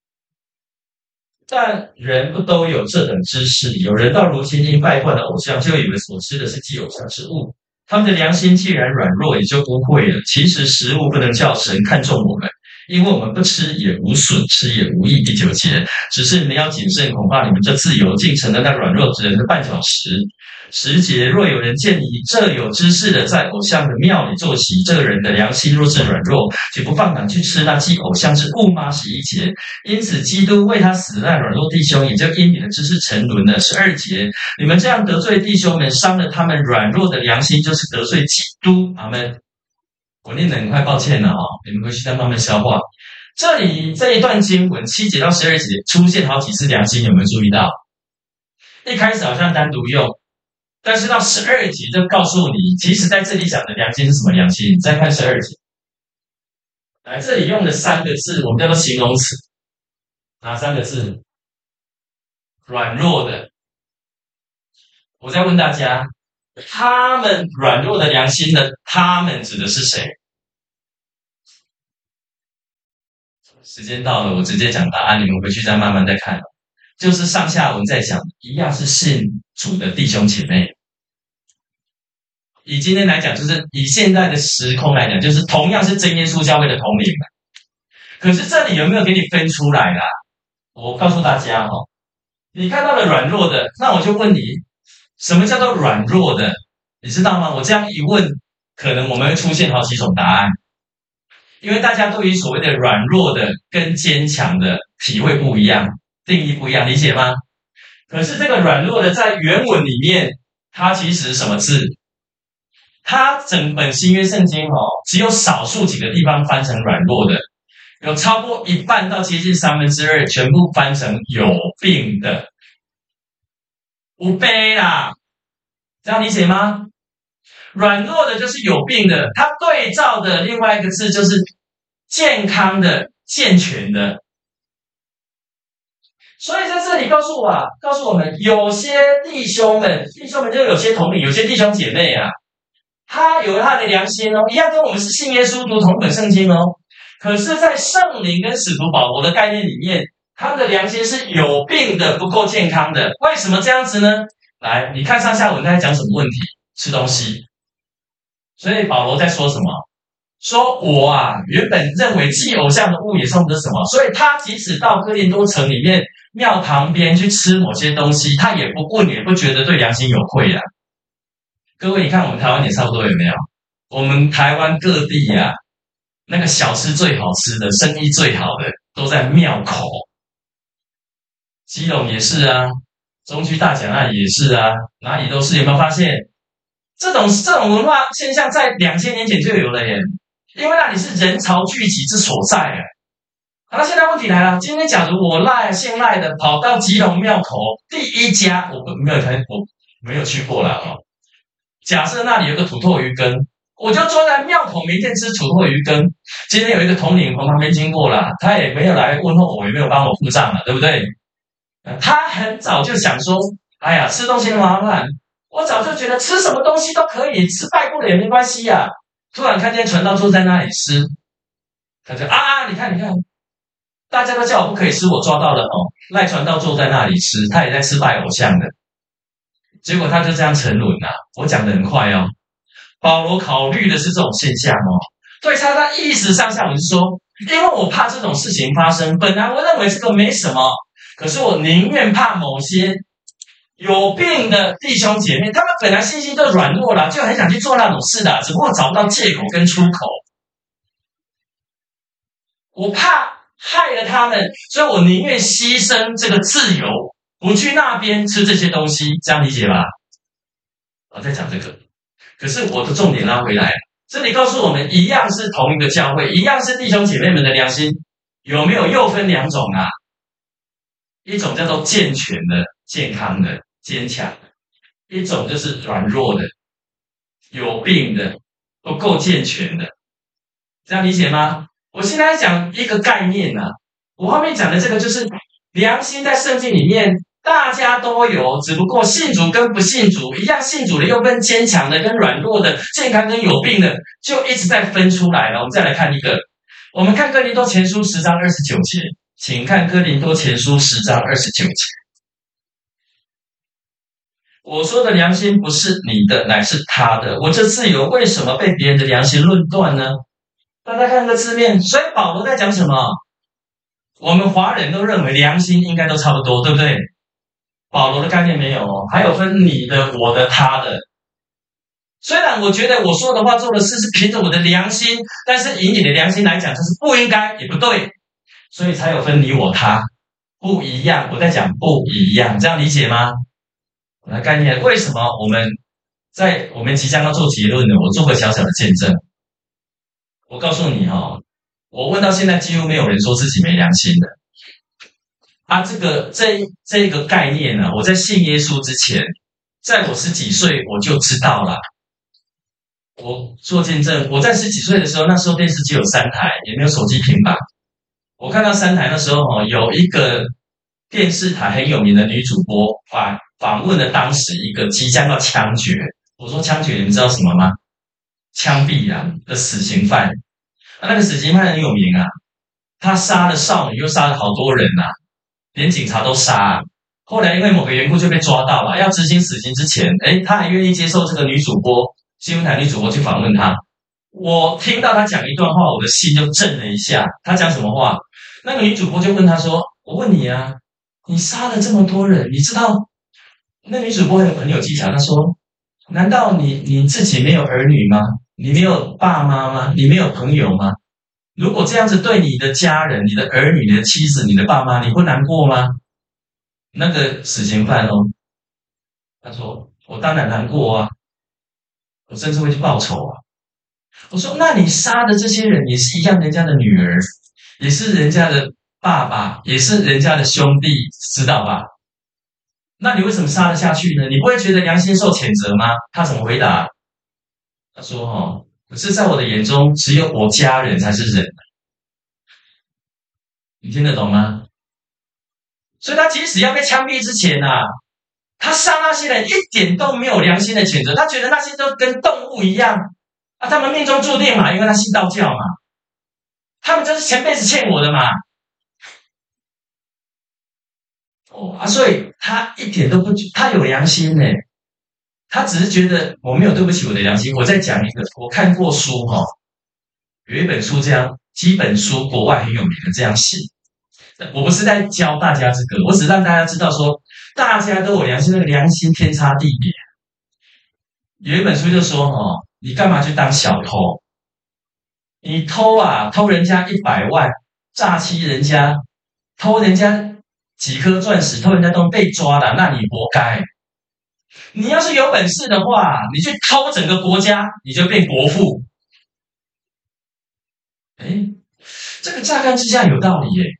但人不都有这等知识？有人到如今因拜惯了偶像，就以为所吃的是祭偶像之物。他们的良心既然软弱，也就污秽了。其实食物不能叫神看重我们，因为我们不吃也无损，吃也无益。第九节，只是你们要谨慎，恐怕你们这自由竟成了那软弱之人的绊脚石。十节，若有人见你这有知识的在偶像的庙里坐席，这个人的良心若是软弱，岂不放胆去吃那祭偶像之物吗？十一节，因此基督为他死的那软弱弟兄，也就因你的知识沉沦了。十二节，你们这样得罪弟兄们，伤了他们软弱的良心，就是得罪基督。阿们。我念得很快，抱歉了啊，你们回去再慢慢消化。这里这一段经文七节到十二节出现好几次良心，有没有注意到？一开始好像单独用，但是到十二节就告诉你，其实在这里讲的良心是什么良心？再看十二节，来，这里用的三个字，我们叫做形容词，哪三个字？软弱的。我再问大家，他们软弱的良心的，他们指的是谁？时间到了，我直接讲答案，你们回去再慢慢再看。就是上下文在讲，一样是信主的弟兄姐妹。以今天来讲，就是以现在的时空来讲，就是同样是真耶稣教会的同龄。可是这里有没有给你分出来啦？我告诉大家哦，你看到了软弱的，那我就问你，什么叫做软弱的？你知道吗？我这样一问，可能我们会出现好几种答案，因为大家对于所谓的软弱的跟坚强的体会不一样，定义不一样，理解吗？可是这个软弱的在原文里面，它其实什么字？它整本新约圣经哦，只有少数几个地方翻成软弱的，有超过一半到接近三分之二，全部翻成有病的。无悲啦，这样理解吗？软弱的就是有病的，它对照的另外一个字就是健康的、健全的。所以在这里告诉我啊，告诉我们，有些弟兄们，弟兄们就有些同龄，有些弟兄姐妹啊，他有他的良心哦，一样跟我们是信耶稣、读同本圣经哦。可是，在圣灵跟使徒保罗的概念里面，他们的良心是有病的，不够健康的。为什么这样子呢？来，你看上下文他在讲什么问题？吃东西。所以保罗在说什么？说我啊，原本认为祭偶像的物也算不得什么，所以他即使到哥林多城里面庙旁边去吃某些东西，他也不问，也不觉得对良心有愧啊。各位，你看我们台湾也差不多有没有？我们台湾各地啊，那个小吃最好吃的、生意最好的，都在庙口。基隆也是啊，中区大甲那也是啊，哪里都是。有没有发现？这种这种文化现象在两千年前就有了耶，因为那里是人潮聚集之所在啊。好，那现在问题来了，今天假如我赖姓赖的跑到基隆庙口第一家，我没有看，我没有去过了哦。假设那里有个土豆鱼羹，我就坐在庙口名店吃土豆鱼羹。今天有一个同龄从旁边经过了，他也没有来问候我，也没有帮我付账了，对不对？他很早就想说，哎呀，吃东西那么麻烦。我早就觉得吃什么东西都可以，吃拜过了也没关系啊。突然看见传道坐在那里吃，他就啊，你看你看，大家都叫我不可以吃，我抓到了哦。赖传道坐在那里吃，他也在吃拜偶像的，结果他就这样沉沦了。我讲得很快哦，保罗考虑的是这种现象哦。对他的意思上下文是说，因为我怕这种事情发生，本来我认为这个没什么，可是我宁愿怕某些有病的弟兄姐妹，他们本来信心就软弱了，就很想去做那种事的，只不过找不到借口跟出口。我怕害了他们，所以我宁愿牺牲这个自由，不去那边吃这些东西，这样理解吧？我在讲这个，可是我的重点拉回来，这里告诉我们，一样是同一个教会，一样是弟兄姐妹们的良心，有没有又分两种啊？一种叫做健全的、健康的、坚强的，一种就是软弱的。 有病的、不够健全的，这样理解吗？我现在讲一个概念啊，我后面讲的这个就是良心，在圣经里面大家都有，只不过信主跟不信主一样，信主的又分坚强的跟软弱的，健康跟有病的，就一直在分出来了。我们再来看一个，我们看哥林多前书十章二十九节，请看哥林多前书十章二十九节。我说的良心不是你的，乃是他的。我这自由为什么被别人的良心论断呢？大家看这个字面，所以保罗在讲什么？我们华人都认为良心应该都差不多，对不对？保罗的概念没有哦，还有分你的、我的、他的。虽然我觉得我说的话、做的事是凭着我的良心，但是以你的良心来讲，这是不应该，也不对，所以才有分你、我、他，不一样。我在讲不一样，这样理解吗？我的概念，为什么我们在我们即将要做结论呢？我做个小小的见证。我告诉你哈、哦，我问到现在几乎没有人说自己没良心的。啊，这个这这个概念呢，我在信耶稣之前，在我十几岁我就知道了。我做见证，我在十几岁的时候，那时候电视机有三台，也没有手机、平板。我看到三台那时候哦，有一个电视台很有名的女主播访访问了当时一个即将要枪决。我说枪决，你们知道什么吗？枪毙啊的死刑犯。啊，那个死刑犯很有名啊，他杀了少女，又杀了好多人啊。连警察都杀，后来因为某个缘故就被抓到了。要执行死刑之前，诶，他还愿意接受这个女主播新闻台女主播去访问他。我听到他讲一段话，我的心就震了一下。他讲什么话？那个女主播就问他说：“我问你啊，你杀了这么多人，你知道？”那女主播很很有技巧，她说：“难道你你自己没有儿女吗？你没有爸妈吗？你没有朋友吗？如果这样子对你的家人、你的儿女、你的妻子、你的爸妈，你会难过吗？”那个死刑犯哦，他说：“我当然难过啊，我甚至会去报仇啊。”我说：“那你杀的这些人也是一样，人家的女儿，也是人家的爸爸，也是人家的兄弟，知道吧？那你为什么杀得下去呢？你不会觉得良心受谴责吗？”他怎么回答？他说：“哦，可是在我的眼中，只有我家人才是人。”你听得懂吗？所以他即使要被枪毙之前啊，他杀那些人一点都没有良心的谴责，他觉得那些都跟动物一样啊，他们命中注定嘛，因为他信道教嘛，他们就是前辈子欠我的嘛。哦啊，所以他一点都不，他有良心呢，他只是觉得我没有对不起我的良心。我再讲一个，我看过书哈、哦，有一本书这样，几本书国外很有名的这样写。我不是在教大家这个，我只让大家知道说，大家都有良心，那个良心天差地别。有一本书就说哦，你干嘛去当小偷？你偷啊，偷人家一百万，诈欺人家，偷人家几颗钻石，偷人家东西被抓了，那你活该。你要是有本事的话，你去偷整个国家，你就变国父。哎，这个乍看之下有道理耶。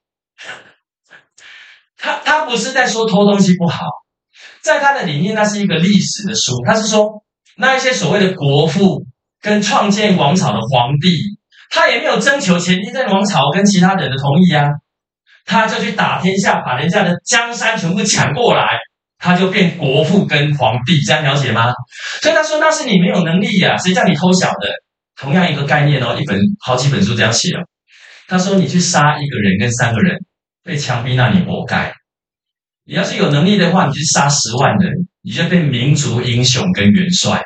他他不是在说偷东西不好，在他的里面，那是一个历史的书。他是说，那一些所谓的国父跟创建王朝的皇帝，他也没有征求前一任王朝跟其他人的同意啊，他就去打天下，把人家的江山全部抢过来，他就变国父跟皇帝，这样了解吗？所以他说那是你没有能力啊，谁叫你偷小的？同样一个概念哦，一本好几本书这样写哦。他说你去杀一个人跟三个人被枪毙，那你活该。你要是有能力的话，你去杀十万人，你就变民族英雄跟元帅。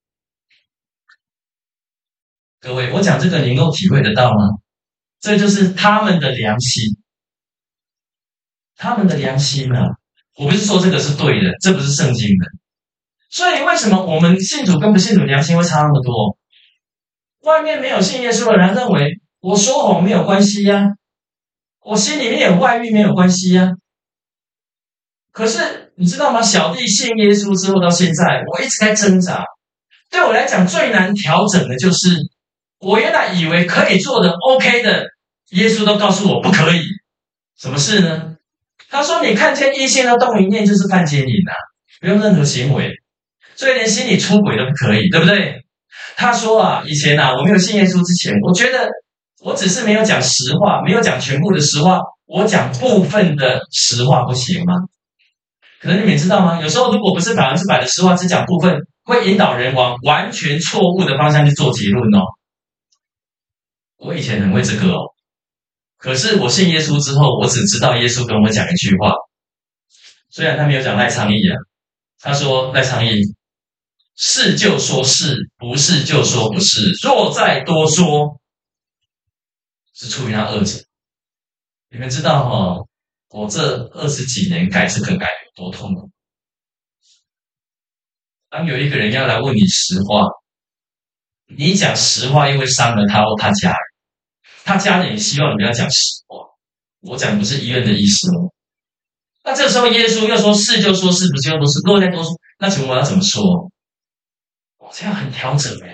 各位，我讲这个你能够体会得到吗？这就是他们的良心，他们的良心啊！我不是说这个是对的，这不是圣经的。所以为什么我们信主跟不信主良心会差那么多？外面没有信耶稣的人认为我说谎没有关系呀、啊，我心里面有外遇没有关系呀、啊。可是你知道吗？小弟信耶稣之后到现在，我一直在挣扎。对我来讲，最难调整的就是，我原来以为可以做的 OK 的，耶稣都告诉我不可以。什么事呢？他说：“你看见异性的动一念，就是犯奸淫啊，不用任何行为，所以连心里出轨都不可以，对不对？ 他说啊，以前啊，我没有信耶稣之前，我觉得我只是没有讲实话，没有讲全部的实话，我讲部分的实话不行吗？可能你们也知道吗？有时候如果不是百分之百的实话，只讲部分，会引导人往完全错误的方向去做结论哦。我以前很会这个哦，可是我信耶稣之后，我只知道耶稣跟我讲一句话，虽然他没有讲赖昌义啊，他说赖昌义是就说是，不是就说不是，若再多说，是出于那恶者。你们知道哦，我这二十几年改这个改有多痛苦？当有一个人要来问你实话，你讲实话又会伤了他或他家人，他家人也希望你不要讲实话。我讲的不是医院的意思哦。那这时候耶稣又说是就说是，不是就不是，若再多说，那请问我要怎么说？我这样很调整哎，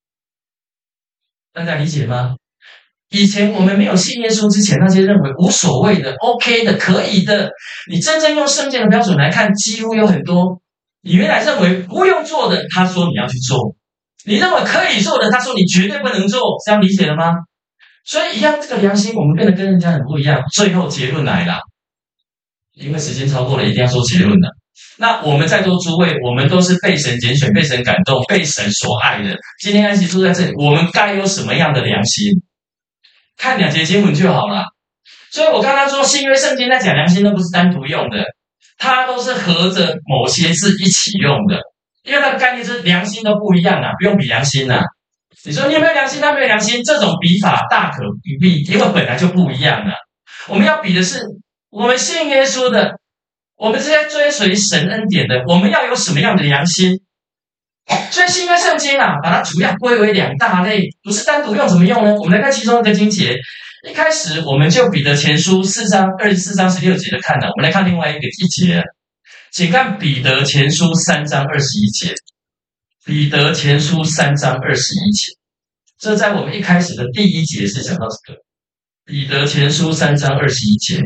大家理解吗？以前我们没有信耶稣之前，那些认为无所谓的、OK 的、可以的，你真正用圣经的标准来看，几乎有很多你原来认为不用做的，他说你要去做；你认为可以做的，他说你绝对不能做。这样理解了吗？所以一样，这个良心我们变得跟人家很不一样。最后结论来了，因为时间超过了，一定要说结论了。那我们在座诸位，我们都是被神拣选、被神感动、被神所爱的。今天安息住在这里，我们该有什么样的良心？看两节经文就好了。所以我刚刚说新约圣经在讲良心都不是单独用的，它都是合着某些字一起用的，因为它的概念是良心都不一样啊，不用比良心啊。你说你有没有良心，他没有良心，这种比法大可不必，因为本来就不一样啊。我们要比的是我们信耶稣的，我们是在追随神恩典的，我们要有什么样的良心？所以新约圣经啊，把它主要归为两大类，不是单独用，怎么用呢？我们来看其中一个经节。一开始我们就彼得前书四章二十四章十六节的看了，我们来看另外一个一节，请看彼得前书三章二十一节。彼得前书三章二十一节，这在我们一开始的第一节是讲到这个。彼得前书三章二十一节，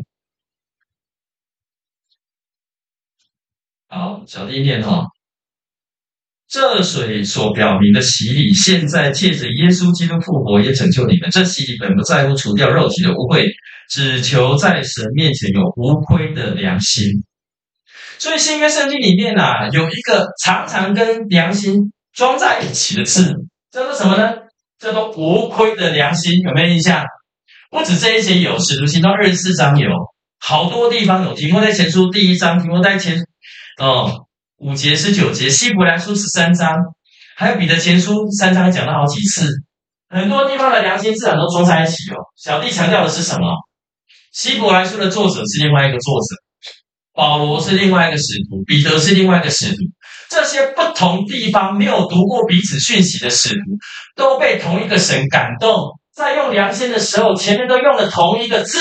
好，小弟念哈。这水所表明的洗礼，现在借着耶稣基督复活，也拯救你们。这洗礼本不在乎除掉肉体的污秽，只求在神面前有无亏的良心。所以新约圣经里面啊，有一个常常跟良心装在一起的字，叫做什么呢？叫做无亏的良心。有没有印象？不止这一节有，使徒行传二十四章有，好多地方有。提摩太前书第一章，提摩太前哦。五节、十九节，希伯来书十三章，还有彼得前书三章讲了好几次，很多地方的良心自然都装在一起哦。小弟强调的是什么？希伯来书的作者是另外一个作者，保罗是另外一个使徒，彼得是另外一个使徒。这些不同地方没有读过彼此讯息的使徒，都被同一个神感动，在用良心的时候，前面都用了同一个字。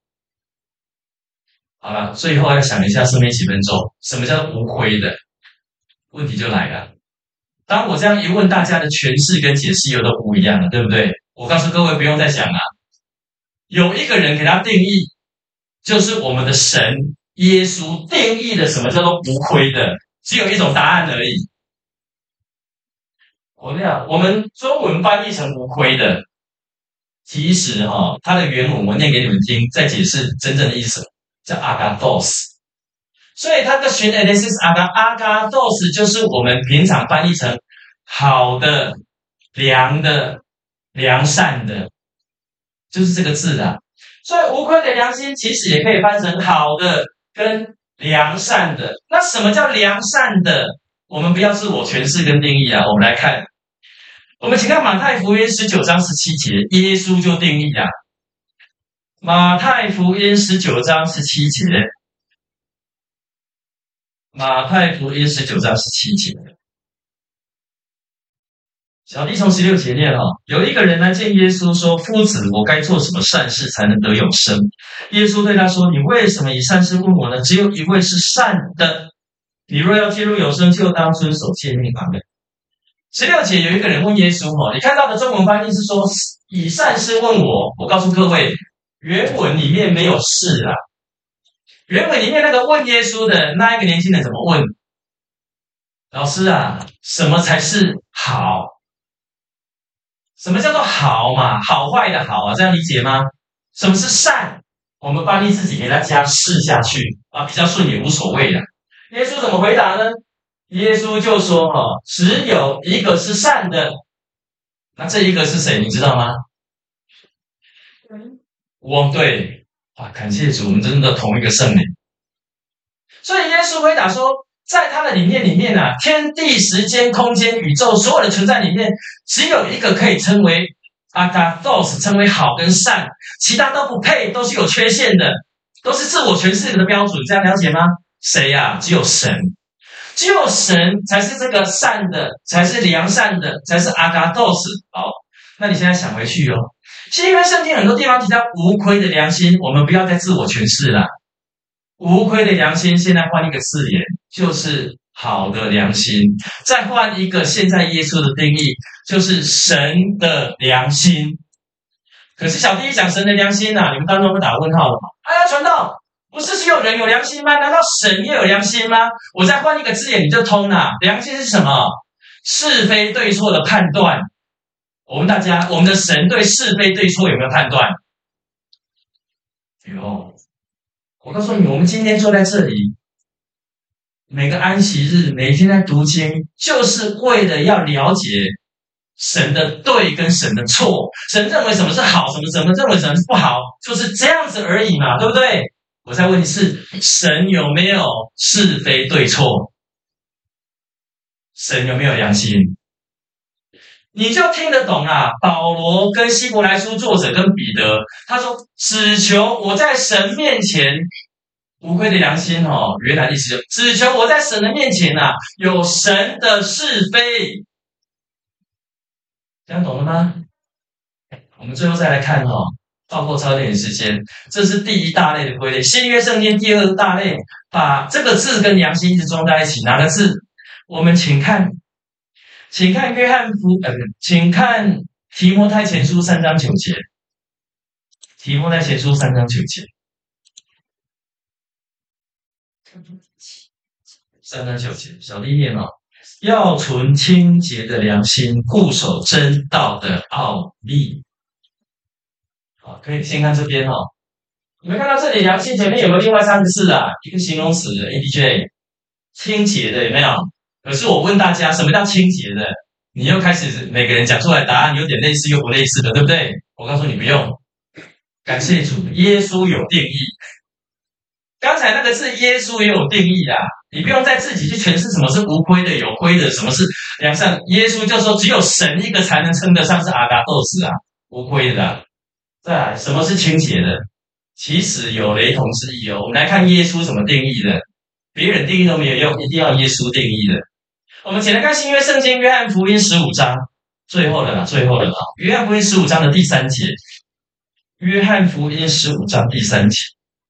好了，最后要想一下，剩没几分钟，什么叫无亏的？问题就来了。当我这样一问，大家的诠释跟解释又都不一样了，对不对？我告诉各位，不用再想了。有一个人给他定义，就是我们的神耶稣定义的什么叫做无亏的，只有一种答案而已。我跟你讲，我们中文翻译成无亏的，其实哈、哦，它的原文我念给你们听，再解释真正的意思，叫 agathos。所以它的寻 alesis agathos 就是我们平常翻译成好的、良的、良善的，就是这个字啊。所以无亏的良心其实也可以翻成好的跟良善的。那什么叫良善的？我们不要自我诠释跟定义啊。我们来看，我们请看马太福音十九章十七节，耶稣就定义啊。马太福音十九章十七节。马太福音十九章十七节，小弟从十六节念哈、哦。有一个人来见耶稣说：“夫子，我该做什么善事才能得永生？”耶稣对他说：“你为什么以善事问我呢？只有一位是善的。你若要进入永生，就当遵守诫命。阿们。”十六节有一个人问耶稣哦，你看到的中文翻译是说以善事问我。我告诉各位，原文里面没有是啊。原本里面那个问耶稣的那一个年轻人怎么问？老师啊，什么才是好？ 什么叫做好嘛？好坏的好啊，这样理解吗？什么是善？我们翻译自己给它加是下去啊，比较顺也无所谓的。耶稣怎么回答呢？耶稣就说：“哦，只有一个是善的。那这一个是谁？你知道吗？ 嗯， 我对，哇，感谢主，我们真的同一个圣灵。所以耶稣回答说，在他的理念里面啊，天地、时间、空间、宇宙所有的存在里面，只有一个可以称为阿嘎 dos， 称为好跟善，其他都不配，都是有缺陷的，都是自我诠释的标准。这样了解吗？谁呀、啊？只有神。”只有神才是这个善的，才是良善的，才是阿嘎斗士。好，那你现在想回去哦，新约圣经很多地方提到无亏的良心，我们不要再自我诠释了。无亏的良心，现在换一个字眼，就是好的良心。再换一个现在耶稣的定义，就是神的良心。可是小弟一讲神的良心啊，你们当中会打问号了吗？哎呀，传道！不是只有人有良心吗？难道神也有良心吗？我再换一个字眼，你就通了。良心是什么？是非对错的判断。我们大家，我们的神对是非对错有没有判断？有。我告诉你，我们今天坐在这里，每个安息日，每一天在读经，就是为了要了解神的对跟神的错。神认为什么是好，什么什么认为什么是不好，就是这样子而已嘛，对不对？我再问你是，神有没有是非对错？神有没有良心？你就听得懂啊。保罗跟希伯来书作者跟彼得，他说：“只求我在神面前无愧的良心哦。”原来意思就只求我在神的面前啊，有神的是非。这样懂了吗？我们最后再来看哦。包括超点时间，这是第一大类的归类。新约圣经第二大类，把这个字跟良心一直装在一起。哪个字？我们请看，请看约翰福，呃，请看提摩太前书三章九节。提摩太前书三章九节，三章九节，小弟念哦，要存清洁的良心，固守真道的奥秘。好，可以先看这边哦。你们看到这里良心前面有没有另外三个字啊？一个形容词 A D J， 清洁的有没有？可是我问大家，什么叫清洁的？你又开始每个人讲出来答案有点类似又不类似的，对不对？我告诉你不用，感谢主，耶稣有定义。刚才那个字耶稣也有定义啦，你不用再自己去诠释什么是无亏的、有亏的，什么是良善。耶稣就说，只有神一个才能称得上是阿嘎斗士啊，无亏的啊。再来，什么是清洁的？其实有雷同之意哦。我们来看耶稣怎么定义的，别人定义都没有用，一定要耶稣定义的。我们先来看新约圣经约翰福音十五章，最后的啦，最后的啦，约翰福音十五章的第三节。约翰福音十五章第三节。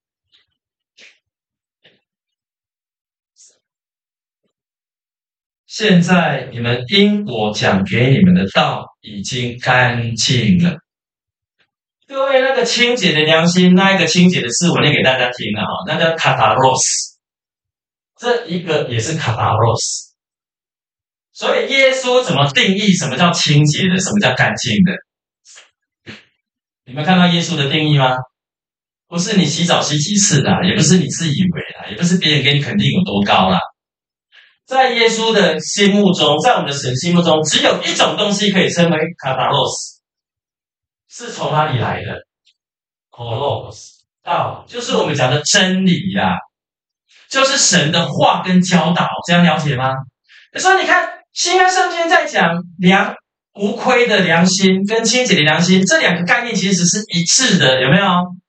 现在你们因我讲给你们的道已经干净了。各位，那个清洁的良心，那一个清洁的字，我念给大家听了啊，那叫卡塔罗斯，这一个也是卡塔罗斯。所以耶稣怎么定义什么叫清洁的，什么叫干净的？你们看到耶稣的定义吗？不是你洗澡洗几次啦，也不是你自以为啦，也不是别人给你肯定有多高啦。在耶稣的心目中，在我们的神心目中，只有一种东西可以称为卡塔罗斯。是从哪里来的 ？Logos 道，就是我们讲的真理呀、啊，就是神的话跟教导，这样了解吗？所以你看，新约圣经在讲良无亏的良心跟清洁的良心，这两个概念其实是一致的，有没有？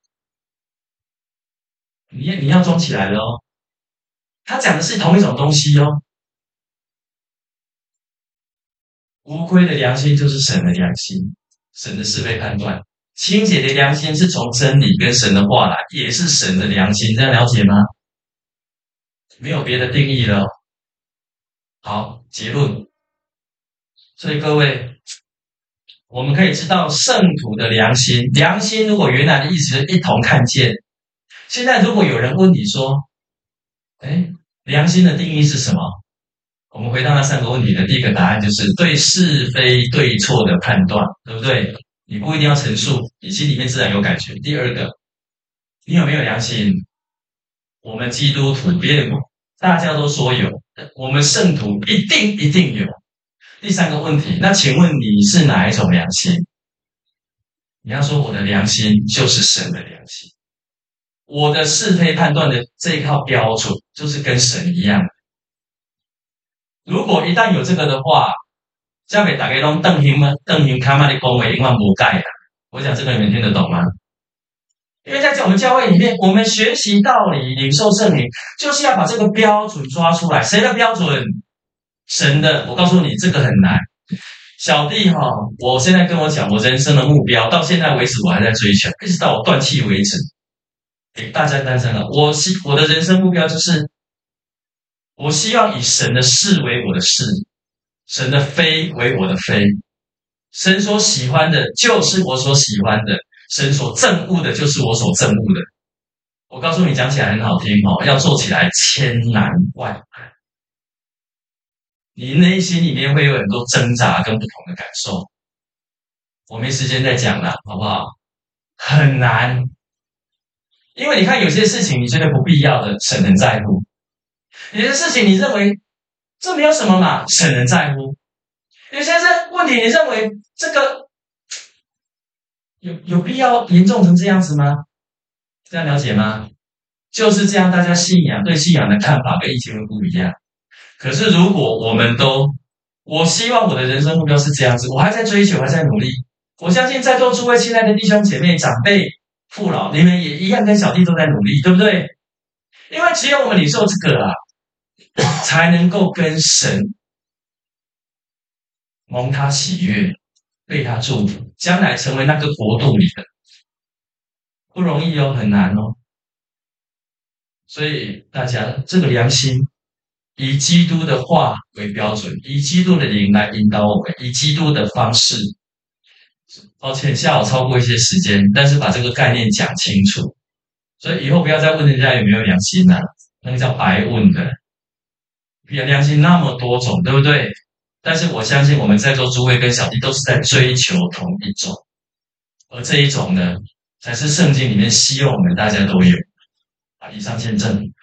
你你要装起来了哦，他讲的是同一种东西哦。无亏的良心就是神的良心。神的是非判断，清洁的良心是从真理跟神的话来，也是神的良心，这样了解吗？没有别的定义了。好，结论。所以各位，我们可以知道圣徒的良心，良心如果原来的意思是一同看见，现在如果有人问你说，哎，良心的定义是什么？ 我们回到那三个问题的第一个答案就是对是非对错的判断，对不对？你不一定要陈述，你心里面自然有感觉。第二个，你有没有良心？我们基督徒，别人大家都说有，我们圣徒一定一定有。第三个问题，那请问你是哪一种良心？你要说我的良心就是神的良心，我的是非判断的这一套标准就是跟神一样。如果一旦有这个的话，交给大家都邓行吗？邓行他妈的恭维，因为不盖的。我讲这个你们听得懂吗？因为在我们教会里面，我们学习道理、领受圣灵，就是要把这个标准抓出来。谁的标准？神的。我告诉你，这个很难。小弟哈，我现在跟我讲，我人生的目标，到现在为止我还在追求，一直到我断气为止。给大家单身了，我希我的人生目标就是，我希望以神的是为我的是，神的非为我的非。神所喜欢的，就是我所喜欢的。神所憎恶的，就是我所憎恶的。我告诉你，讲起来很好听哦，要做起来千难万难。你内心里面会有很多挣扎跟不同的感受。我没时间再讲了，好不好？很难，因为你看有些事情你觉得不必要的，神很在乎；有些事情你认为这没有什么嘛，神很在乎；有些问题你认为这个有有必要严重成这样子吗？这样了解吗？就是这样，大家信仰对信仰的看法跟以前会不一样。可是如果我们都，我希望我的人生目标是这样子，我还在追求，还在努力。我相信在座诸位亲爱的弟兄姐妹、长辈、父老，你们也一样跟小弟都在努力，对不对？因为只有我们领受这个啊，才能够跟神蒙他喜悦，被他祝福，将来成为那个国度里的，不容易哦，很难哦。所以大家这个良心，以基督的话为标准，以基督的灵来引导我们，以基督的方式。抱歉，下午超过一些时间，但是把这个概念讲清楚。所以以后不要再问人家有没有良心了、啊，那个叫白问的。良心那么多种，对不对？但是我相信我们在座诸位跟小弟都是在追求同一种，而这一种呢，才是圣经里面希望我们大家都有。啊，以上见证。